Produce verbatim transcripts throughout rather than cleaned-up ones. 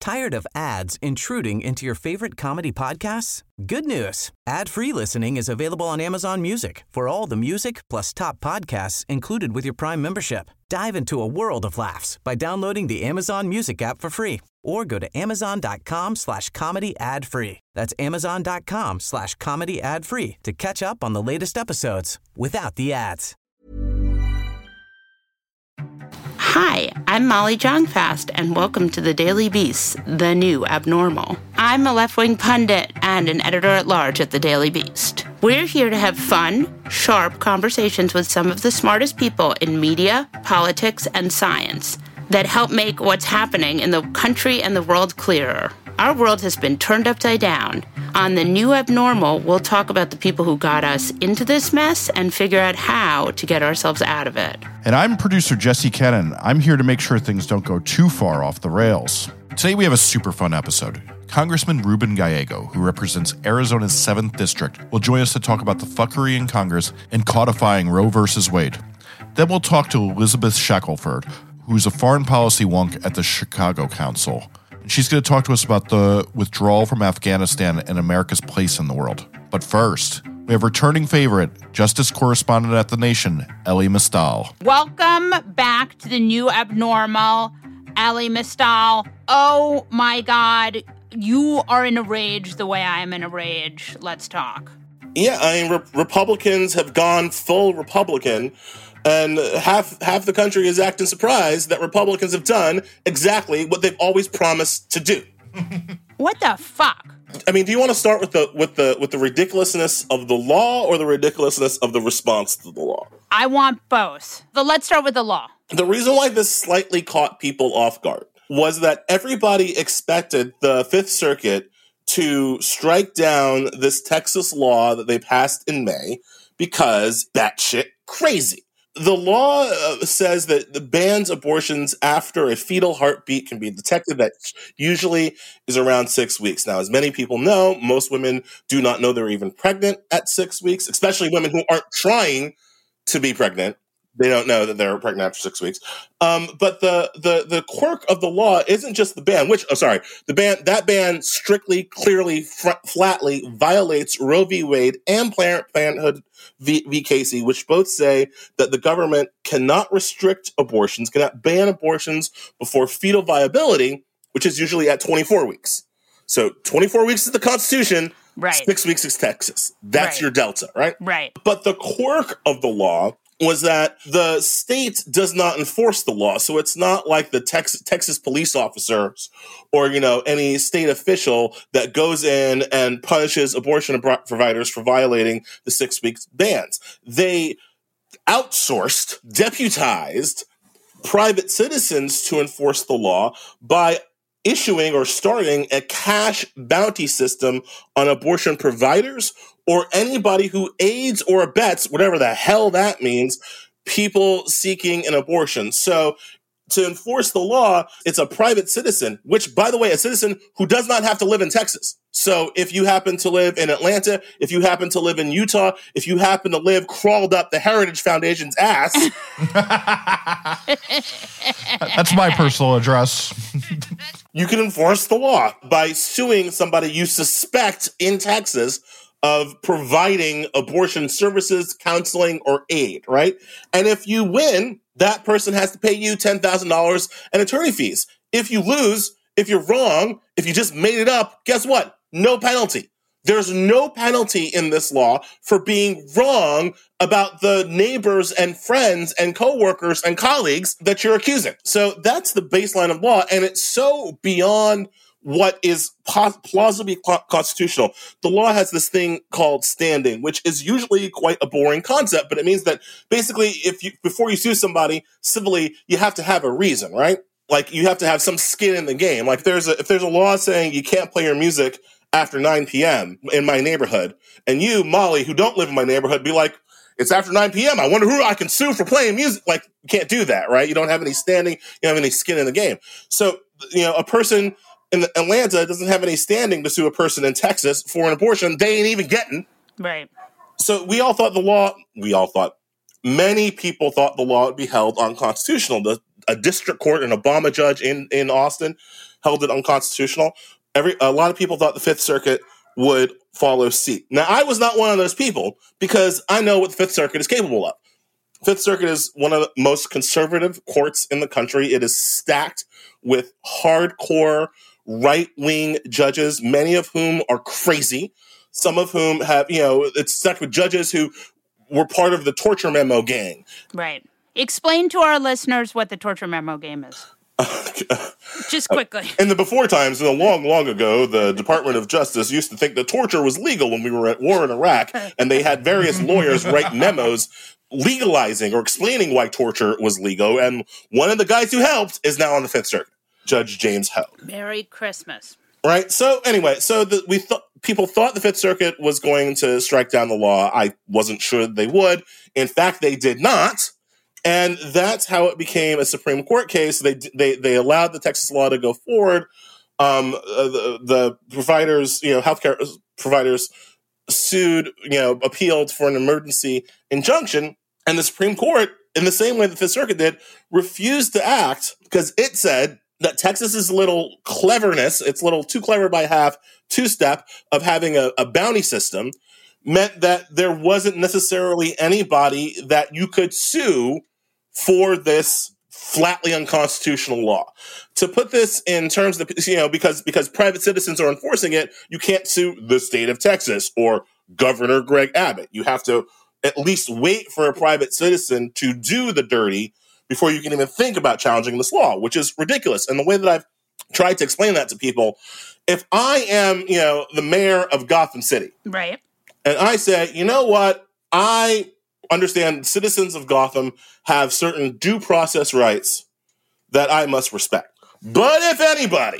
Tired of ads intruding into your favorite comedy podcasts? Good news. Ad-free listening is available on Amazon Music for all the music plus top podcasts included with your Prime membership. Dive into a world of laughs by downloading the Amazon Music app for free or go to amazon.com slash comedy ad free. That's amazon.com slash comedy ad free to catch up on the latest episodes without the ads. Hi, I'm Molly Jong-Fast, and welcome to the Daily Beast, the new abnormal. I'm a left-wing pundit and an editor-at-large at the Daily Beast. We're here to have fun, sharp conversations with some of the smartest people in media, politics, and science that help make what's happening in the country and the world clearer. Our world has been turned upside down. On the new abnormal, we'll talk about the people who got us into this mess and figure out how to get ourselves out of it. And I'm producer Jesse Kennan. I'm here to make sure things don't go too far off the rails. Today we have a super fun episode. Congressman Ruben Gallego, who represents Arizona's seventh District, will join us to talk about the fuckery in Congress and codifying Roe versus Wade. Then we'll talk to Elizabeth Shackelford, who's a foreign policy wonk at the Chicago Council. She's going to talk to us about the withdrawal from Afghanistan and America's place in the world. But first, we have returning favorite, Justice Correspondent at The Nation, Elie Mystal. Welcome back to the new abnormal, Elie Mystal. Oh my God, you are in a rage the way I am in a rage. Let's talk. Yeah, I mean, re- Republicans have gone full Republican. And half half the country is acting surprised that Republicans have done exactly what they've always promised to do. What the fuck? I mean, do you want to start with the with the with the ridiculousness of the law or the ridiculousness of the response to the law? I want both. But let's start with the law. The reason why this slightly caught people off guard was that everybody expected the Fifth Circuit to strike down this Texas law that they passed in May because batshit crazy. The law uh, says that the bans abortions after a fetal heartbeat can be detected. That usually is around six weeks. Now, as many people know, most women do not know they're even pregnant at six weeks, especially women who aren't trying to be pregnant. They don't know that they're pregnant after six weeks. Um, but the, the the quirk of the law isn't just the ban, which, oh, sorry, the ban that ban strictly, clearly, fr- flatly violates Roe v. Wade and Planned Parenthood v. v. Casey, which both say that the government cannot restrict abortions, cannot ban abortions before fetal viability, which is usually at twenty-four weeks. So twenty-four weeks is the Constitution. Right. Six weeks is Texas. That's right. your delta, right? Right. But the quirk of the law was that the state does not enforce the law. So it's not like the Texas, Texas police officers or, you know, any state official that goes in and punishes abortion providers for violating the six weeks bans. They outsourced, deputized private citizens to enforce the law by issuing or starting a cash bounty system on abortion providers or anybody who aids or abets, whatever the hell that means, people seeking an abortion. So to enforce the law, it's a private citizen, which, by the way, a citizen who does not have to live in Texas. So if you happen to live in Atlanta, if you happen to live in Utah, if you happen to live crawled up the Heritage Foundation's ass. That's my personal address. You can enforce the law by suing somebody you suspect in Texas of providing abortion services, counseling, or aid, right? And if you win, that person has to pay you ten thousand dollars in attorney fees. If you lose, if you're wrong, if you just made it up, guess what? No penalty. There's no penalty in this law for being wrong about the neighbors and friends and coworkers and colleagues that you're accusing. So that's the baseline of law, and it's so beyond what is plausibly constitutional. The law has this thing called standing, which is usually quite a boring concept, but it means that basically if you before you sue somebody civilly, you have to have a reason, right? Like you have to have some skin in the game. Like there's a, if there's a law saying you can't play your music after nine p.m. in my neighborhood, and you, Molly, who don't live in my neighborhood, be like, it's after nine p.m. I wonder who I can sue for playing music. Like, you can't do that, right? You don't have any standing. You don't have any skin in the game. So, you know, a person in Atlanta doesn't have any standing to sue a person in Texas for an abortion they ain't even getting. Right. So we all thought the law, we all thought, many people thought the law would be held unconstitutional. The, a district court, an Obama judge in, in Austin, held it unconstitutional, every a lot of people thought the Fifth Circuit would follow suit. Now, I was not one of those people because I know what the Fifth Circuit is capable of. Fifth Circuit is one of the most conservative courts in the country. It is stacked with hardcore right-wing judges, many of whom are crazy, some of whom have, you know, it's stacked with judges who were part of the torture memo gang. Right. Explain to our listeners what the torture memo game is. Just quickly. In the before times, in the long, long ago, the Department of Justice used to think that torture was legal when we were at war in Iraq, and they had various lawyers write memos legalizing or explaining why torture was legal, and one of the guys who helped is now on the Fifth Circuit, Judge James Ho. Merry Christmas. Right? So anyway, so the, we thought people thought the Fifth Circuit was going to strike down the law. I wasn't sure they would. In fact, they did not. And that's how it became a Supreme Court case. They they they allowed the Texas law to go forward. Um, uh, the, the providers, you know, healthcare providers sued, you know, appealed for an emergency injunction, and the Supreme Court, in the same way the Fifth Circuit did, refused to act because it said that Texas's little cleverness, its little too clever by half two-step of having a, a bounty system, meant that there wasn't necessarily anybody that you could sue for this flatly unconstitutional law. To put this in terms of, you know, because because private citizens are enforcing it, you can't sue the state of Texas or Governor Greg Abbott. You have to at least wait for a private citizen to do the dirty before you can even think about challenging this law, which is ridiculous. And the way that I've tried to explain that to people, if I am, you know, the mayor of Gotham City, right, and I say, you know what, I understand citizens of Gotham have certain due process rights that I must respect. But if anybody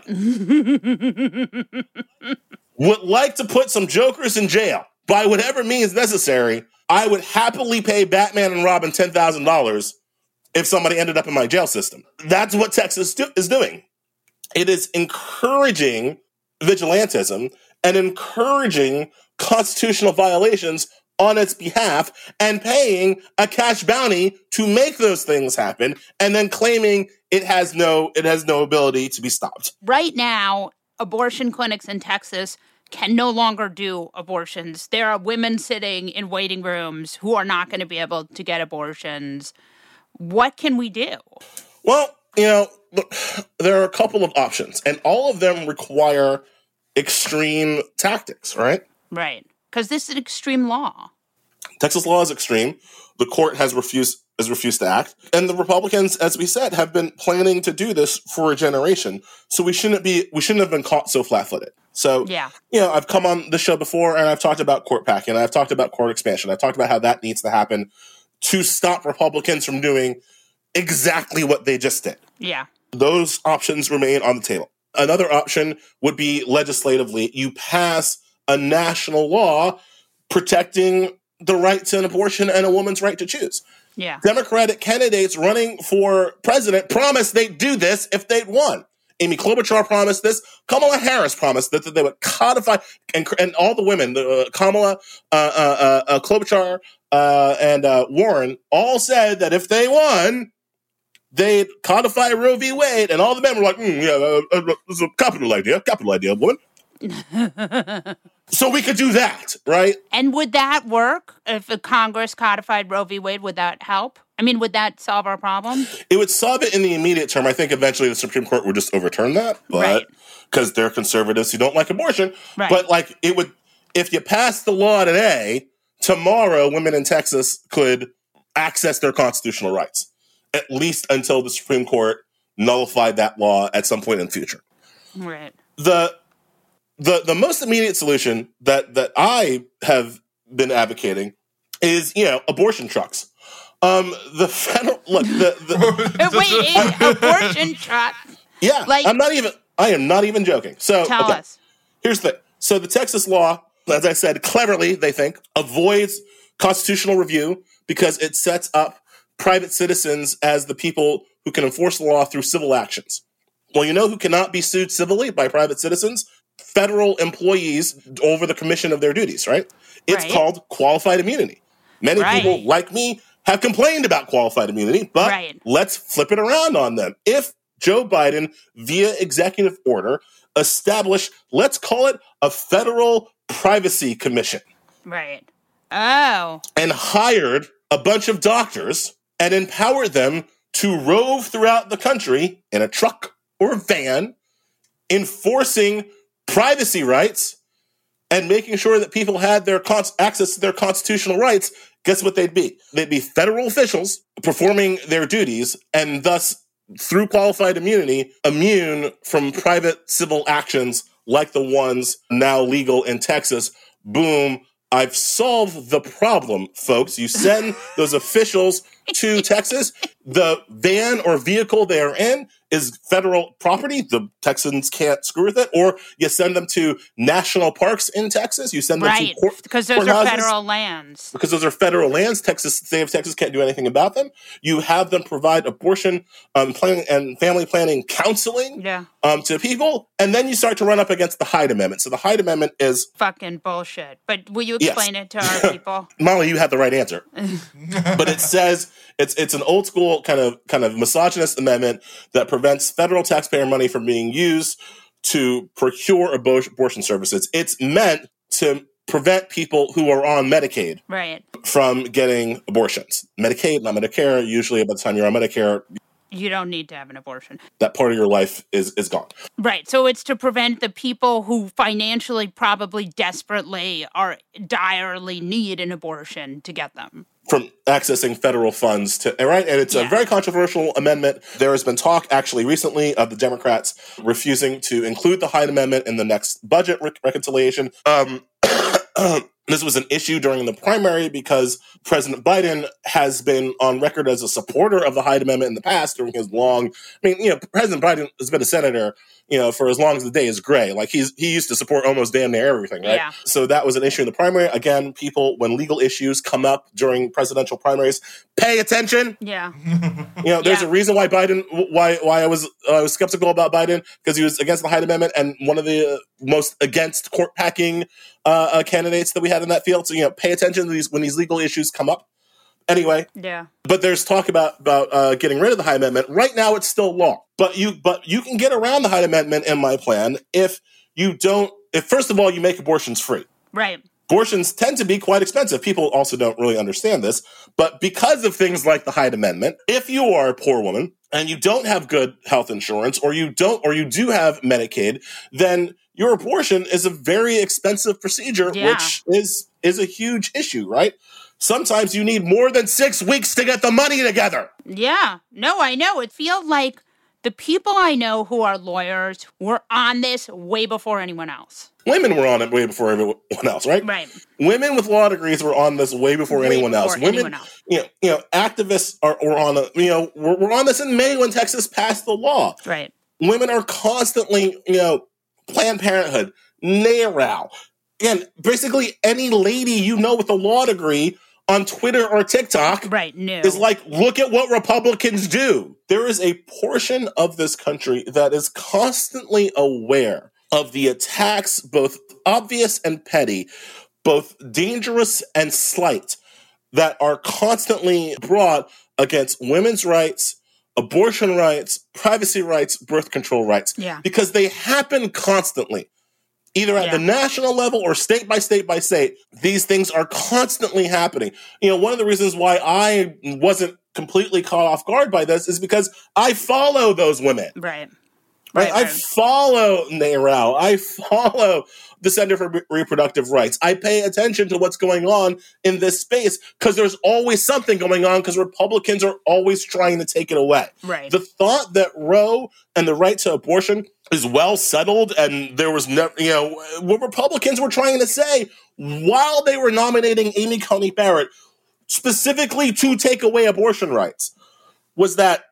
would like to put some jokers in jail by whatever means necessary, I would happily pay Batman and Robin ten thousand dollars if somebody ended up in my jail system. That's what Texas do- is doing. It is encouraging vigilantism and encouraging constitutional violations on its behalf and paying a cash bounty to make those things happen, and then claiming it has no it has no ability to be stopped. Right now, abortion clinics in Texas can no longer do abortions. There are women sitting in waiting rooms who are not going to be able to get abortions. What can we do? Well, you know, look, there are a couple of options, and all of them require extreme tactics, right? Right. Because this is an extreme law. Texas law is extreme. The court has refused has refused to act. And the Republicans, as we said, have been planning to do this for a generation. So we shouldn't be we shouldn't have been caught so flat-footed. So, yeah. you know, I've come on the show before and I've talked about court packing. I've talked about court expansion. I've talked about how that needs to happen to stop Republicans from doing exactly what they just did. Yeah. Those options remain on the table. Another option would be legislatively, you pass a national law protecting the right to an abortion and a woman's right to choose. Yeah. Democratic candidates running for president promised they'd do this if they'd won. Amy Klobuchar promised this. Kamala Harris promised that, that they would codify, and, and all the women, uh, Kamala, uh, uh, uh, Klobuchar, uh, and uh, Warren, all said that if they won, they'd codify Roe v. Wade, and all the men were like, mm, yeah, uh, uh, it's a capital idea, capital idea, woman. So we could do that, right? And would that work if a Congress codified Roe v. Wade? Would that help? I mean, would that solve our problem? It would solve it in the immediate term. I think eventually the Supreme Court would just overturn that, but because right. they're conservatives who don't like abortion. Right. But like it would, if you pass the law today, tomorrow women in Texas could access their constitutional rights, at least until the Supreme Court nullified that law at some point in the future. Right. The The the most immediate solution that, that I have been advocating is, you know, abortion trucks. Um, the federal look the, the wait abortion truck. Yeah, like, I'm not even. I am not even joking. So tell okay, us. Here's the thing. So the Texas law, as I said, cleverly they think avoids constitutional review because it sets up private citizens as the people who can enforce the law through civil actions. Well, you know who cannot be sued civilly by private citizens? Federal employees over the commission of their duties, right? It's right. called qualified immunity. Many right. people, like me, have complained about qualified immunity, but right. let's flip it around on them. If Joe Biden, via executive order, established, let's call it a federal privacy commission. Right. Oh. And hired a bunch of doctors and empowered them to rove throughout the country in a truck or a van, enforcing privacy rights and making sure that people had their con- access to their constitutional rights. Guess what they'd be? They'd be federal officials performing their duties and thus, through qualified immunity, immune from private civil actions like the ones now legal in Texas. Boom. I've solved the problem, folks. You send those officials to Texas. The van or vehicle they are in is federal property. The Texans can't screw with it. Or you send them to national parks in Texas. You send them right. to court, because those are federal lands. Because those are federal lands. Texas, state of Texas can't do anything about them. You have them provide abortion um, planning and family planning counseling yeah. um, to people. And then you start to run up against the Hyde Amendment. So the Hyde Amendment is fucking bullshit. But will you explain yes. it to our people? Molly, you have the right answer. But it says it's it's an old school kind of kind of misogynist amendment that prevents federal taxpayer money from being used to procure abor- abortion services. It's meant to prevent people who are on Medicaid right. from getting abortions. Medicaid, not Medicare. Usually by the time you're on Medicare, you don't need to have an abortion. That part of your life is, is gone. Right. So it's to prevent the people who financially probably desperately or direly need an abortion to get them. From accessing federal funds to, right? And it's yeah. a very controversial amendment. There has been talk actually recently of the Democrats refusing to include the Hyde Amendment in the next budget re- reconciliation. Um, This was an issue during the primary because President Biden has been on record as a supporter of the Hyde Amendment in the past during his long, I mean, you know, President Biden has been a senator, you know, for as long as the day is gray. Like he's, he used to support almost damn near everything, right? Yeah. So that was an issue in the primary. Again, people, when legal issues come up during presidential primaries, pay attention. Yeah. You know, there's yeah. a reason why Biden, why, why I was, uh, I was skeptical about Biden because he was against the Hyde Amendment and one of the uh, most against court packing uh, uh, candidates that we had in that field. So, you know, pay attention to these when these legal issues come up. Anyway, yeah. But there's talk about about uh, getting rid of the Hyde Amendment. Right now, it's still law. But you but you can get around the Hyde Amendment in my plan if you don't. If first of all you make abortions free. Right. Abortions tend to be quite expensive. People also don't really understand this. But because of things like the Hyde Amendment, if you are a poor woman and you don't have good health insurance, or you don't, or you do have Medicaid, then your abortion is a very expensive procedure, yeah. which is is a huge issue, right? Sometimes you need more than six weeks to get the money together. Yeah. No, I know. It feels like the people I know who are lawyers were on this way before anyone else. Women were on it way before everyone else, right? Right. Women with law degrees were on this way before way anyone before else. Women, anyone else. you know, you know, activists are were on a, you know, we're, we're on this in May when Texas passed the law. Right. Women are constantly, you know, Planned Parenthood, NARAL, and basically any lady you know with a law degree on Twitter or TikTok right, no. is like, look at what Republicans do. There is a portion of this country that is constantly aware of the attacks, both obvious and petty, both dangerous and slight, that are constantly brought against women's rights, abortion rights, privacy rights, birth control rights. Yeah. Because they happen constantly. Either at yeah. the national level or state by state by state, these things are constantly happening. You know, one of the reasons why I wasn't completely caught off guard by this is because I follow those women. Right. Right. right I right. follow NARAL. I follow the Center for Re- Reproductive Rights. I pay attention to what's going on in this space because there's always something going on because Republicans are always trying to take it away. Right. The thought that Roe and the right to abortion is well settled and there was never, you know, what Republicans were trying to say while they were nominating Amy Coney Barrett specifically to take away abortion rights was that,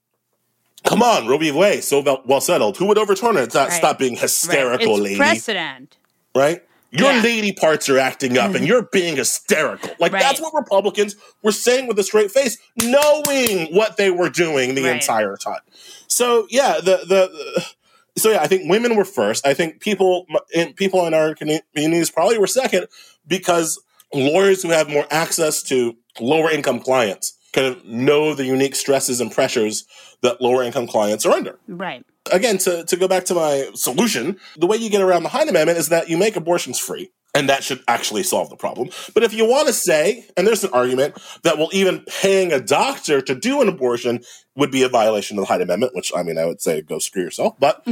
come on, Roe v. Wade, so well, well settled. Who would overturn it? Stop, right. stop being hysterical, right. It's lady. Precedent. Right? Your yeah. lady parts are acting up and you're being hysterical. Like, right. that's what Republicans were saying with a straight face, knowing what they were doing the right. entire time. So, yeah, the, the, the so yeah, I think women were first. I think people in, people in our communities probably were second because lawyers who have more access to lower income clients kind of know the unique stresses and pressures that lower income clients are under. Right. Again, to, to go back to my solution, the way you get around the Hyde Amendment is that you make abortions free. And that should actually solve the problem. But if you want to say, and there's an argument that, well, even paying a doctor to do an abortion would be a violation of the Hyde Amendment, which, I mean, I would say go screw yourself. But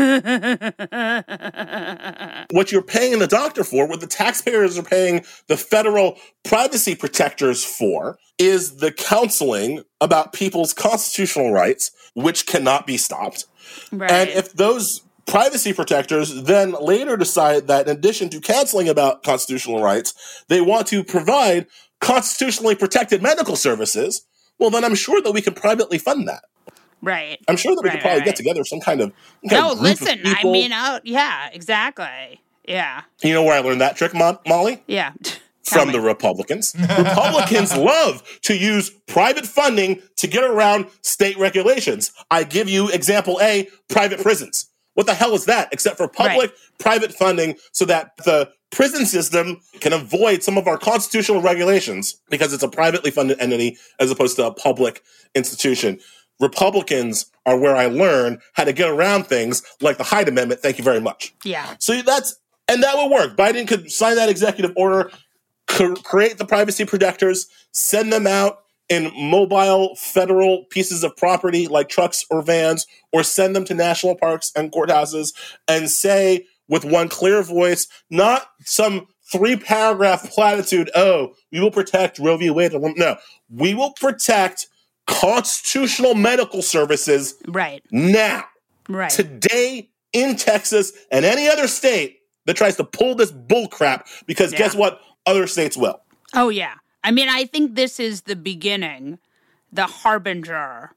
what you're paying the doctor for, what the taxpayers are paying the federal privacy protectors for, is the counseling about people's constitutional rights, which cannot be stopped. Right. And if those privacy protectors then later decide that in addition to counseling about constitutional rights, they want to provide constitutionally protected medical services, well, then I'm sure that we can privately fund that. Right. I'm sure that we right, could probably right, get right. together some kind of some kind No, of group listen, of people. I mean, oh, yeah, exactly. Yeah. You know where I learned that trick, Mo- Molly? Yeah. From the Republicans. Republicans love to use private funding to get around state regulations. I give you example A, private prisons. What the hell is that? Except for public, right. private funding so that the prison system can avoid some of our constitutional regulations because it's a privately funded entity as opposed to a public institution. Republicans are where I learned how to get around things like the Hyde Amendment. Thank you very much. Yeah. So that's, and that would work. Biden could sign that executive order, create the privacy protectors, send them out in mobile federal pieces of property like trucks or vans, or send them to national parks and courthouses and say with one clear voice, not some three-paragraph platitude, oh, we will protect Roe v. Wade. No, we will protect constitutional medical services right now, right today in Texas and any other state that tries to pull this bull crap because yeah. guess what? Other states will. Oh, yeah. I mean, I think this is the beginning, the harbinger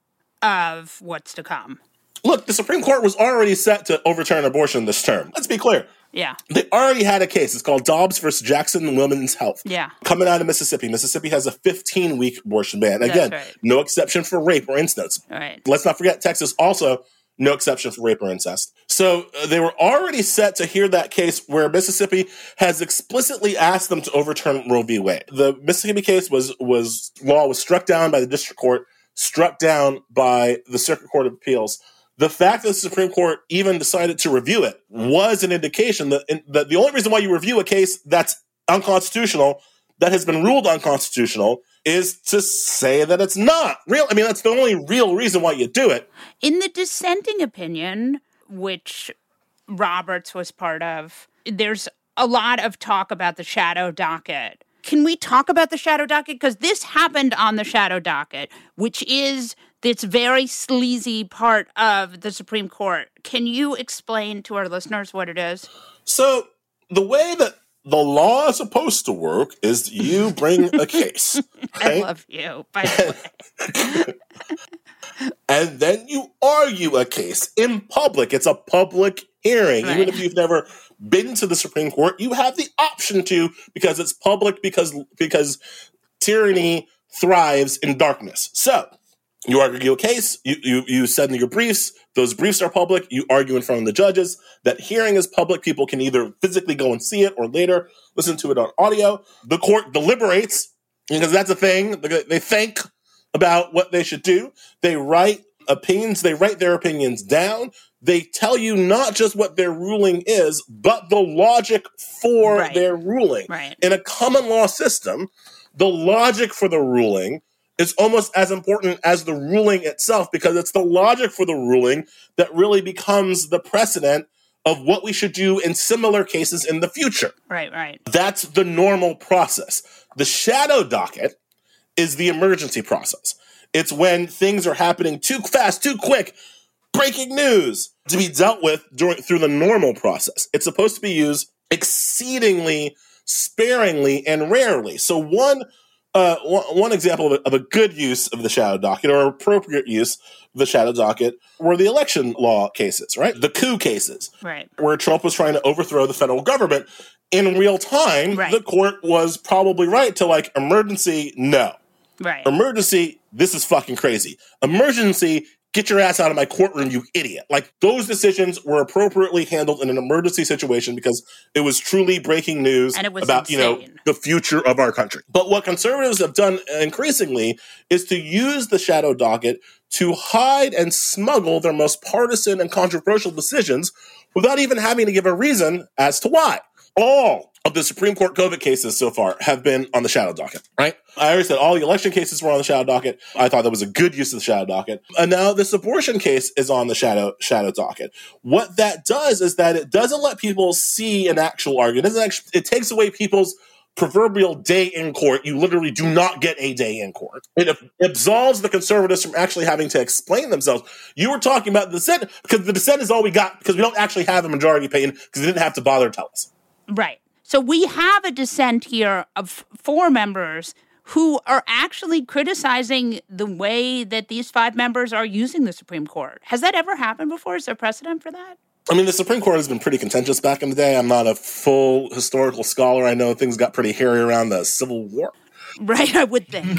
of what's to come. Look, the Supreme Court was already set to overturn abortion this term. Let's be clear. Yeah. They already had a case. It's called Dobbs versus Jackson Women's Health. Yeah. Coming out of Mississippi. Mississippi has a fifteen-week abortion ban. Again, right. no exception for rape or incest. Right. Let's not forget, Texas also no exception for rape or incest. So uh, they were already set to hear that case where Mississippi has explicitly asked them to overturn Roe v. Wade. The Mississippi case was was law was struck down by the district court, struck down by the Circuit Court of Appeals. The fact that the Supreme Court even decided to review it was an indication that, in, that the only reason why you review a case that's unconstitutional, that has been ruled unconstitutional, is to say that it's not real. I mean, that's the only real reason why you do it. In the dissenting opinion, which Roberts was part of, there's a lot of talk about the shadow docket. Can we talk about the shadow docket? Because this happened on the shadow docket, which is this very sleazy part of the Supreme Court. Can you explain to our listeners what it is? So the way that the law is supposed to work is you bring a case. Right? I love you, by the way. And then you argue a case in public. It's a public hearing. Right. Even if you've never been to the Supreme Court, you have the option to because it's public, because because tyranny thrives in darkness. So you argue a case, you, you, you send your briefs, those briefs are public, you argue in front of the judges. That hearing is public. People can either physically go and see it or later listen to it on audio. The court deliberates, because that's a thing. They think about what they should do. They write opinions. They write their opinions down. They tell you not just what their ruling is, but the logic for right. their ruling. Right. In a common law system, the logic for the ruling is almost as important as the ruling itself, because it's the logic for the ruling that really becomes the precedent of what we should do in similar cases in the future. Right, right. That's the normal process. The shadow docket is the emergency process. It's when things are happening too fast, too quick, breaking news to be dealt with during, through the normal process. It's supposed to be used exceedingly sparingly and rarely. So one Uh, one, one example of a, of a good use of the shadow docket, or appropriate use of the shadow docket, were the election law cases, right? The coup cases, right, where Trump was trying to overthrow the federal government. In real time, right. the court was probably right to, like, emergency, no. Right. Emergency, this is fucking crazy. Emergency, get your ass out of my courtroom, you idiot. Like, those decisions were appropriately handled in an emergency situation because it was truly breaking news and it was about, insane. you know, the future of our country. But what conservatives have done increasingly is to use the shadow docket to hide and smuggle their most partisan and controversial decisions without even having to give a reason as to why. All of the Supreme Court COVID cases so far have been on the shadow docket, right? I already said all the election cases were on the shadow docket. I thought that was a good use of the shadow docket. And now this abortion case is on the shadow shadow docket. What that does is that it doesn't let people see an actual argument. It, doesn't actually, it takes away people's proverbial day in court. You literally do not get a day in court. It absolves the conservatives from actually having to explain themselves. You were talking about the dissent because the dissent is all we got because we don't actually have a majority opinion because they didn't have to bother to tell us. Right. So we have a dissent here of four members who are actually criticizing the way that these five members are using the Supreme Court. Has that ever happened before? Is there precedent for that? I mean, the Supreme Court has been pretty contentious back in the day. I'm not a full historical scholar. I know things got pretty hairy around the Civil War. Right, I would think.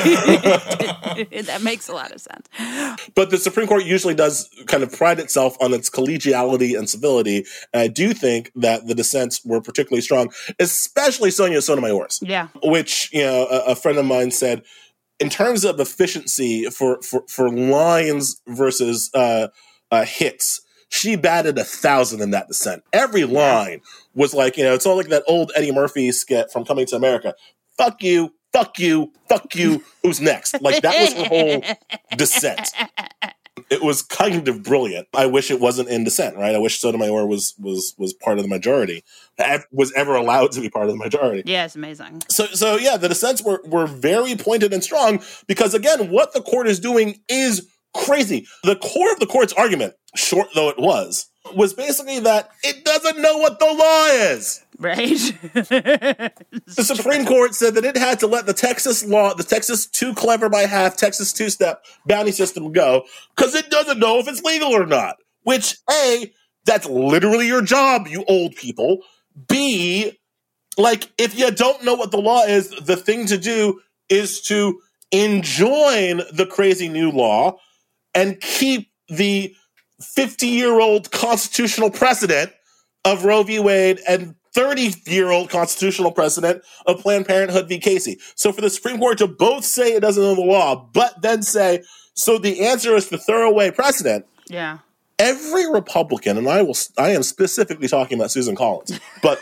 That makes a lot of sense. But the Supreme Court usually does kind of pride itself on its collegiality and civility. And I do think that the dissents were particularly strong, especially Sonia Sotomayor's. Yeah. Which, you know, a, a friend of mine said, in terms of efficiency for, for, for lines versus uh, uh, hits, she batted a thousand in that dissent. Every line was like, you know, it's all like that old Eddie Murphy skit from Coming to America. Fuck you, fuck you, fuck you, who's next? Like, that was her whole dissent. It was kind of brilliant. I wish it wasn't in dissent, right? I wish Sotomayor was was was part of the majority, was ever allowed to be part of the majority. Yeah, it's amazing. So, so yeah, the dissents were, were very pointed and strong because, again, what the court is doing is crazy. The core of the court's argument, short though it was, was basically that it doesn't know what the law is. Right. The Supreme Court said that it had to let the Texas law, the Texas too clever by half, Texas two-step bounty system go because it doesn't know if it's legal or not. Which, A, that's literally your job, you old people. B, like, if you don't know what the law is, the thing to do is to enjoin the crazy new law and keep the fifty-year-old constitutional precedent of Roe v. Wade and thirty-year-old constitutional precedent of Planned Parenthood v. Casey. So for the Supreme Court to both say it doesn't know the law, but then say, so the answer is to throw away precedent. Yeah. Every Republican, and I will, I am specifically talking about Susan Collins, but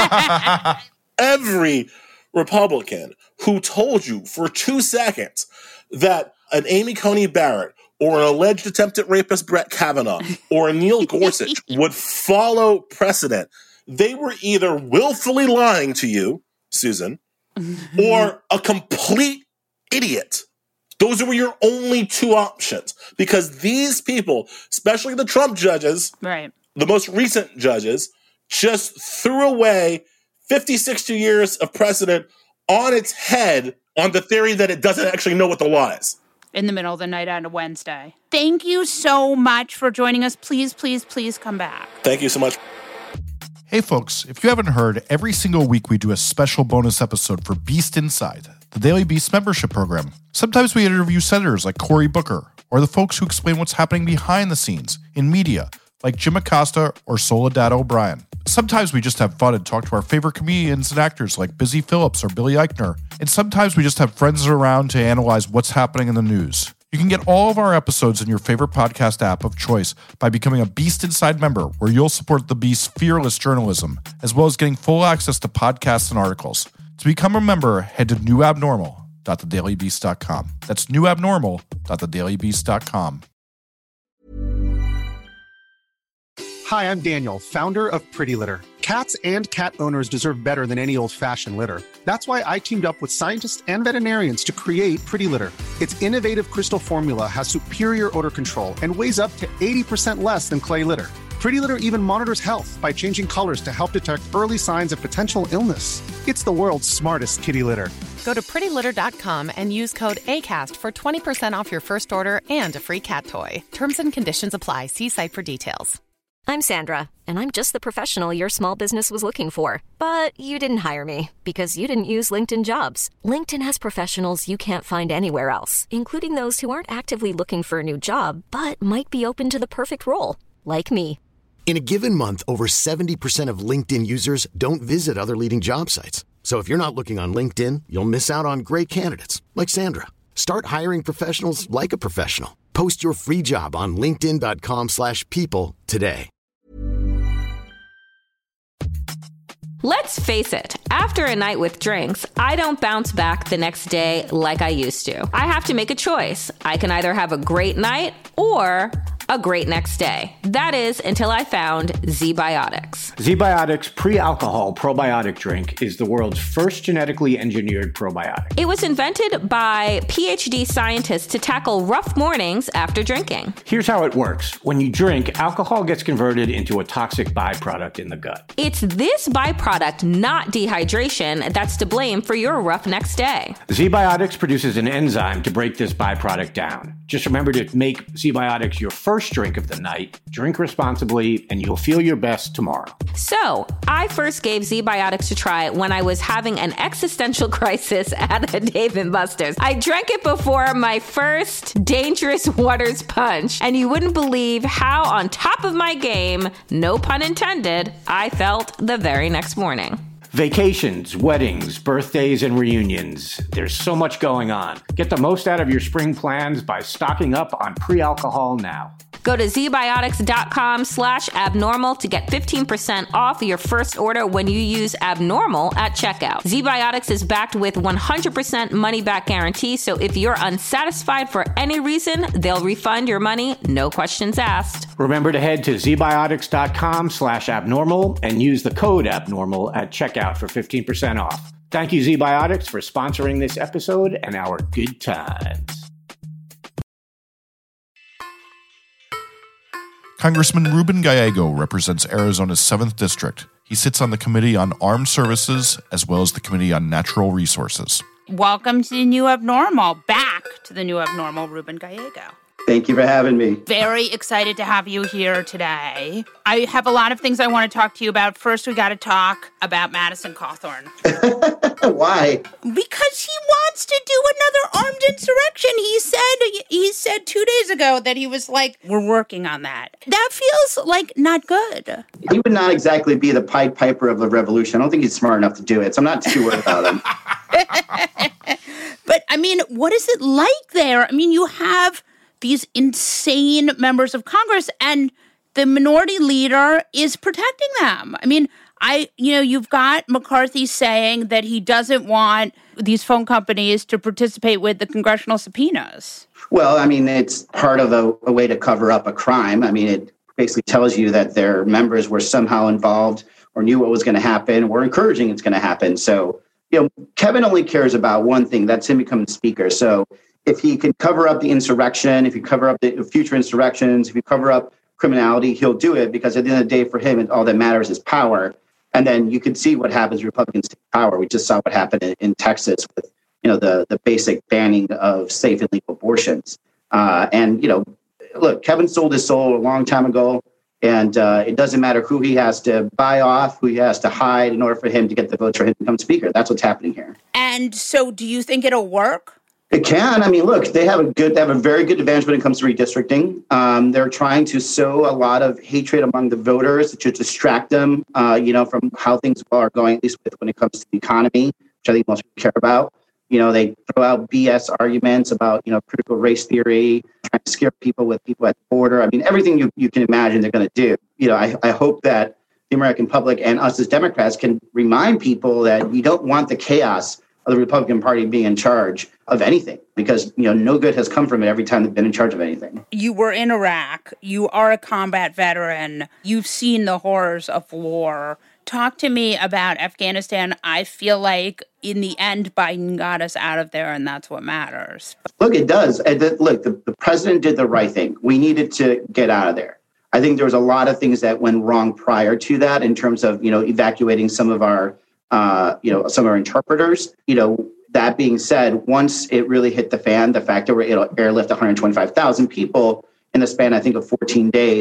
every Republican who told you for two seconds that an Amy Coney Barrett or an alleged attempted rapist Brett Kavanaugh or a Neil Gorsuch would follow precedent, they were either willfully lying to you, Susan, or a complete idiot. Those were your only two options because these people, especially the Trump judges, right, the most recent judges, just threw away fifty, sixty years of precedent on its head on the theory that it doesn't actually know what the law is. In the middle of the night on a Wednesday. Thank you so much for joining us. Please, please, please come back. Thank you so much. Hey folks, if you haven't heard, every single week we do a special bonus episode for Beast Inside, the Daily Beast membership program. Sometimes we interview senators like Cory Booker, or the folks who explain what's happening behind the scenes in media, like Jim Acosta or Soledad O'Brien. Sometimes we just have fun and talk to our favorite comedians and actors like Busy Phillips or Billy Eichner. And sometimes we just have friends around to analyze what's happening in the news. You can get all of our episodes in your favorite podcast app of choice by becoming a Beast Inside member, where you'll support the Beast's fearless journalism, as well as getting full access to podcasts and articles. To become a member, head to new abnormal dot the daily beast dot com. That's new abnormal dot the daily beast dot com. Hi, I'm Daniel, founder of Pretty Litter. Cats and cat owners deserve better than any old-fashioned litter. That's why I teamed up with scientists and veterinarians to create Pretty Litter. Its innovative crystal formula has superior odor control and weighs up to eighty percent less than clay litter. Pretty Litter even monitors health by changing colors to help detect early signs of potential illness. It's the world's smartest kitty litter. Go to pretty litter dot com and use code ACAST for twenty percent off your first order and a free cat toy. Terms and conditions apply. See site for details. I'm Sandra, and I'm just the professional your small business was looking for. But you didn't hire me because you didn't use LinkedIn Jobs. LinkedIn has professionals you can't find anywhere else, including those who aren't actively looking for a new job, but might be open to the perfect role, like me. In a given month, over seventy percent of LinkedIn users don't visit other leading job sites. So if you're not looking on LinkedIn, you'll miss out on great candidates like Sandra. Start hiring professionals like a professional. Post your free job on linkedin.com slash people today. Let's face it, after a night with drinks, I don't bounce back the next day like I used to. I have to make a choice. I can either have a great night or a great next day. That is until I found Z-Biotics. Z-Biotics Pre-Alcohol Probiotic Drink is the world's first genetically engineered probiotic. It was invented by P H D scientists to tackle rough mornings after drinking. Here's how it works. When you drink, alcohol gets converted into a toxic byproduct in the gut. It's this byproduct, not dehydration, that's to blame for your rough next day. Z-Biotics produces an enzyme to break this byproduct down. Just remember to make Z-Biotics your first drink of the night, drink responsibly, and you'll feel your best tomorrow. So, I first gave Z-Biotics a try when I was having an existential crisis at a Dave and Buster's. I drank it before my first Dangerous Waters punch, and you wouldn't believe how on top of my game, no pun intended, I felt the very next morning. Vacations, weddings, birthdays, and reunions. There's so much going on. Get the most out of your spring plans by stocking up on pre-alcohol now. Go to zbiotics.com slash abnormal to get fifteen percent off your first order when you use abnormal at checkout. ZBiotics is backed with one hundred percent money-back guarantee, so if you're unsatisfied for any reason, they'll refund your money, no questions asked. Remember to head to zbiotics.com slash abnormal and use the code abnormal at checkout for fifteen percent off. Thank you, ZBiotics, for sponsoring this episode and our good times. Congressman Ruben Gallego represents Arizona's seventh District. He sits on the Committee on Armed Services as well as the Committee on Natural Resources. Welcome to the New Abnormal. Back to the New Abnormal, Ruben Gallego. Thank you for having me. Very excited to have you here today. I have a lot of things I want to talk to you about. First, we got to talk about Madison Cawthorn. Why? Because he wants to do another armed insurrection. He said he said two days ago that he was like, we're working on that. That feels like not good. He would not exactly be the Pied Piper of the revolution. I don't think he's smart enough to do it, so I'm not too worried about him. But, I mean, what is it like there? I mean, you have these insane members of Congress, and the minority leader is protecting them. I mean, I, you know, you've got McCarthy saying that he doesn't want these phone companies to participate with the congressional subpoenas. Well, I mean, it's part of a, a way to cover up a crime. I mean, it basically tells you that their members were somehow involved or knew what was going to happen, were encouraging it's going to happen. So, you know, Kevin only cares about one thing, that's him becoming speaker. So if he can cover up the insurrection, if you cover up the future insurrections, if you cover up criminality, he'll do it, because at the end of the day, for him, all that matters is power. And then you can see what happens when Republicans take power. We just saw what happened in, in Texas with, you know, the, the basic banning of safe and legal abortions. Uh, and, you know, look, Kevin sold his soul a long time ago, and uh, it doesn't matter who he has to buy off, who he has to hide in order for him to get the votes for him to become speaker. That's what's happening here. And so do you think it'll work? It can. I mean, look, they have a good, they have a very good advantage when it comes to redistricting. Um, they're trying to sow a lot of hatred among the voters to distract them, uh, you know, from how things are going, at least with, when it comes to the economy, which I think most people care about. You know, they throw out B S arguments about, you know, critical race theory, trying to scare people with people at the border. I mean, everything you, you can imagine they're going to do. You know, I, I hope that the American public and us as Democrats can remind people that we don't want the chaos of the Republican Party being in charge of anything, because, you know, no good has come from it every time they've been in charge of anything. You were in Iraq. You are a combat veteran. You've seen the horrors of war. Talk to me about Afghanistan. I feel like in the end, Biden got us out of there, and that's what matters. Look, it does. And the, look, the, the president did the right thing. We needed to get out of there. I think there was a lot of things that went wrong prior to that in terms of, you know, evacuating some of our Uh, you know, some of our interpreters. You know, that being said, once it really hit the fan, the fact that we're able to airlift one hundred twenty-five thousand people in the span, I think, of fourteen days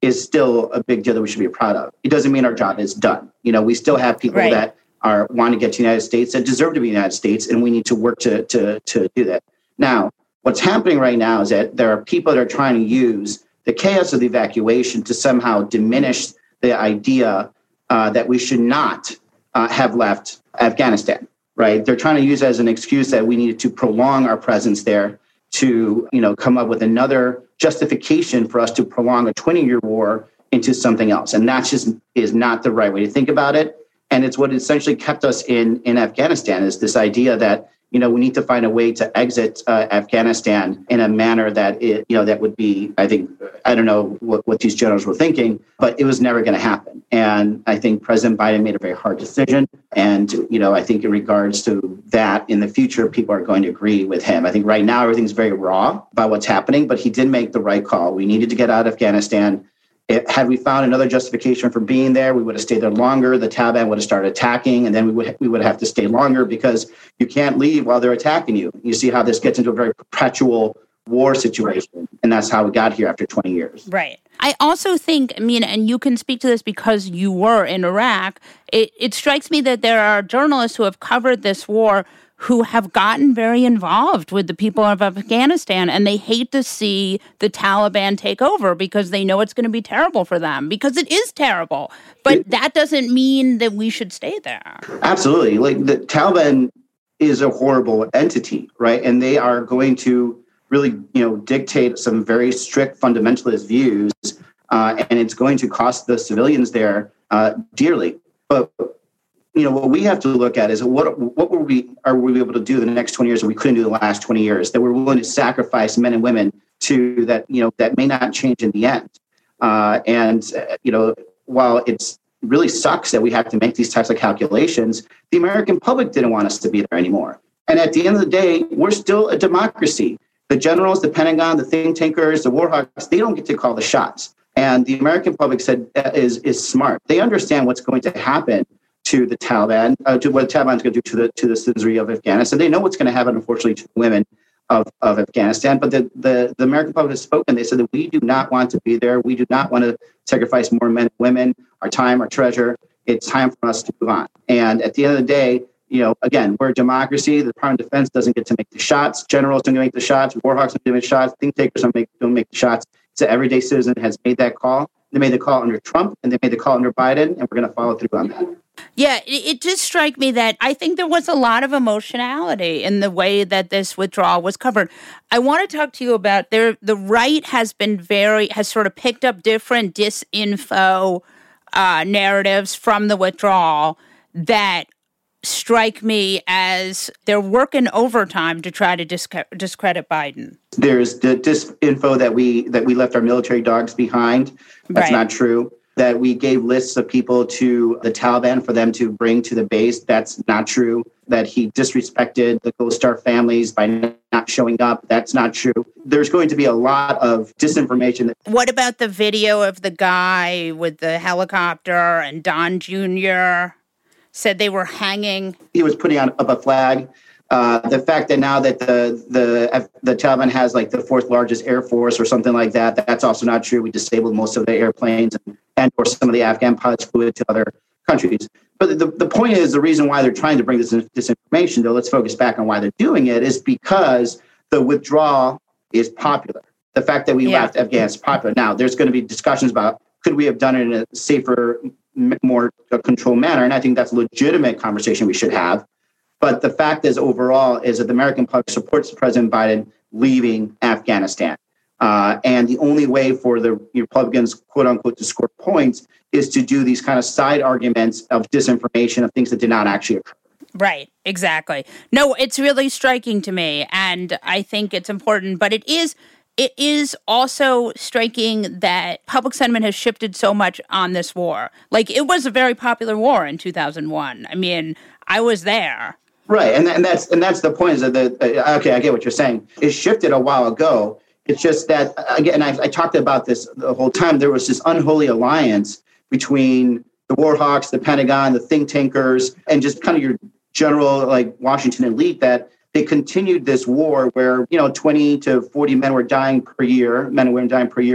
is still a big deal that we should be proud of. It doesn't mean our job is done. You know, we still have people Right. that are want to get to the United States that deserve to be in the United States, and we need to work to to to do that. Now, what's happening right now is that there are people that are trying to use the chaos of the evacuation to somehow diminish the idea uh, that we should not uh, have left Afghanistan. Right? They're trying to use it as an excuse that we needed to prolong our presence there to, you know, come up with another justification for us to prolong a twenty-year war into something else. And that just is not the right way to think about it. And it's what essentially kept us in, in Afghanistan, is this idea that, you know, we need to find a way to exit uh, Afghanistan in a manner that, it, you know, that would be, I think, I don't know what, what these generals were thinking, but it was never going to happen. And I think President Biden made a very hard decision. And, you know, I think in regards to that in the future, people are going to agree with him. I think right now everything's very raw about what's happening, but he did make the right call. We needed to get out of Afghanistan. It, had we found another justification for being there, we would have stayed there longer. The Taliban would have started attacking, and then we would we would have to stay longer because you can't leave while they're attacking you. You see how this gets into a very perpetual war situation, and that's how we got here after twenty years. Right. I also think, I mean, and you can speak to this because you were in Iraq, it, it strikes me that there are journalists who have covered this war who have gotten very involved with the people of Afghanistan, and they hate to see the Taliban take over because they know it's going to be terrible for them, because it is terrible. But it, that doesn't mean that we should stay there. Absolutely. Like, the Taliban is a horrible entity, right? And they are going to really, you know, dictate some very strict fundamentalist views, uh, and it's going to cost the civilians there uh, dearly. But you know, what we have to look at is what what were we are we able to do the next twenty years that we couldn't do the last twenty years, that we're willing to sacrifice men and women to, that, you know, that may not change in the end. Uh, and, uh, you know, while it's really sucks that we have to make these types of calculations, the American public didn't want us to be there anymore. And at the end of the day, we're still a democracy. The generals, the Pentagon, the think tankers, the war hawks, they don't get to call the shots. And the American public said uh, is is smart. They understand what's going to happen to the Taliban, uh, to what the Taliban is going to do to the to the citizenry of Afghanistan. They know what's going to happen, unfortunately, to the women of, of Afghanistan. But the, the, the American public has spoken. They said that we do not want to be there. We do not want to sacrifice more men and women, our time, our treasure. It's time for us to move on. And at the end of the day, you know, again, we're a democracy. The Department of Defense doesn't get to make the shots. Generals don't make the shots. War hawks don't make the shots. Think takers don't make, don't make the shots. So everyday citizen has made that call. They made the call under Trump, and they made the call under Biden, and we're going to follow through on that. Yeah, it, it just struck me that I think there was a lot of emotionality in the way that this withdrawal was covered. I want to talk to you about there. The right has been very, has sort of picked up different disinfo uh, narratives from the withdrawal that strike me as they're working overtime to try to disc- discredit Biden. There's the disinfo that we that we left our military dogs behind. That's right. Not true. That we gave lists of people to the Taliban for them to bring to the base. That's not true. That he disrespected the Gold Star families by not showing up. That's not true. There's going to be a lot of disinformation. That- what about the video of the guy with the helicopter and Don Junior said they were hanging? He was putting on, up a flag. Uh, the fact that now that the the the Taliban has like the fourth largest air force or something like that, that's also not true. We disabled most of the airplanes and, and or some of the Afghan pilots flew to other countries. But the, the point is, the reason why they're trying to bring this, this information, though, let's focus back on why they're doing it, is because the withdrawal is popular. The fact that we yeah. left Afghanistan is popular. Now, there's going to be discussions about could we have done it in a safer, more controlled manner, and I think that's a legitimate conversation we should have. But the fact is, overall, is that the American public supports President Biden leaving Afghanistan. Uh, and the only way for the Republicans, quote unquote, to score points is to do these kind of side arguments of disinformation, of things that did not actually occur. Right, exactly. No, it's really striking to me, and I think it's important. But it is it is also striking that public sentiment has shifted so much on this war. Like, it was a very popular war in two thousand one. I mean, I was there. Right, and and that's and that's the point. Is that the uh, okay? I get what you're saying. It shifted a while ago. It's just that again, I, I talked about this the whole time. There was this unholy alliance between the war hawks, the Pentagon, the think tankers, and just kind of your general like Washington elite. That they continued this war where you know twenty to forty men were dying per year, men and women dying per year,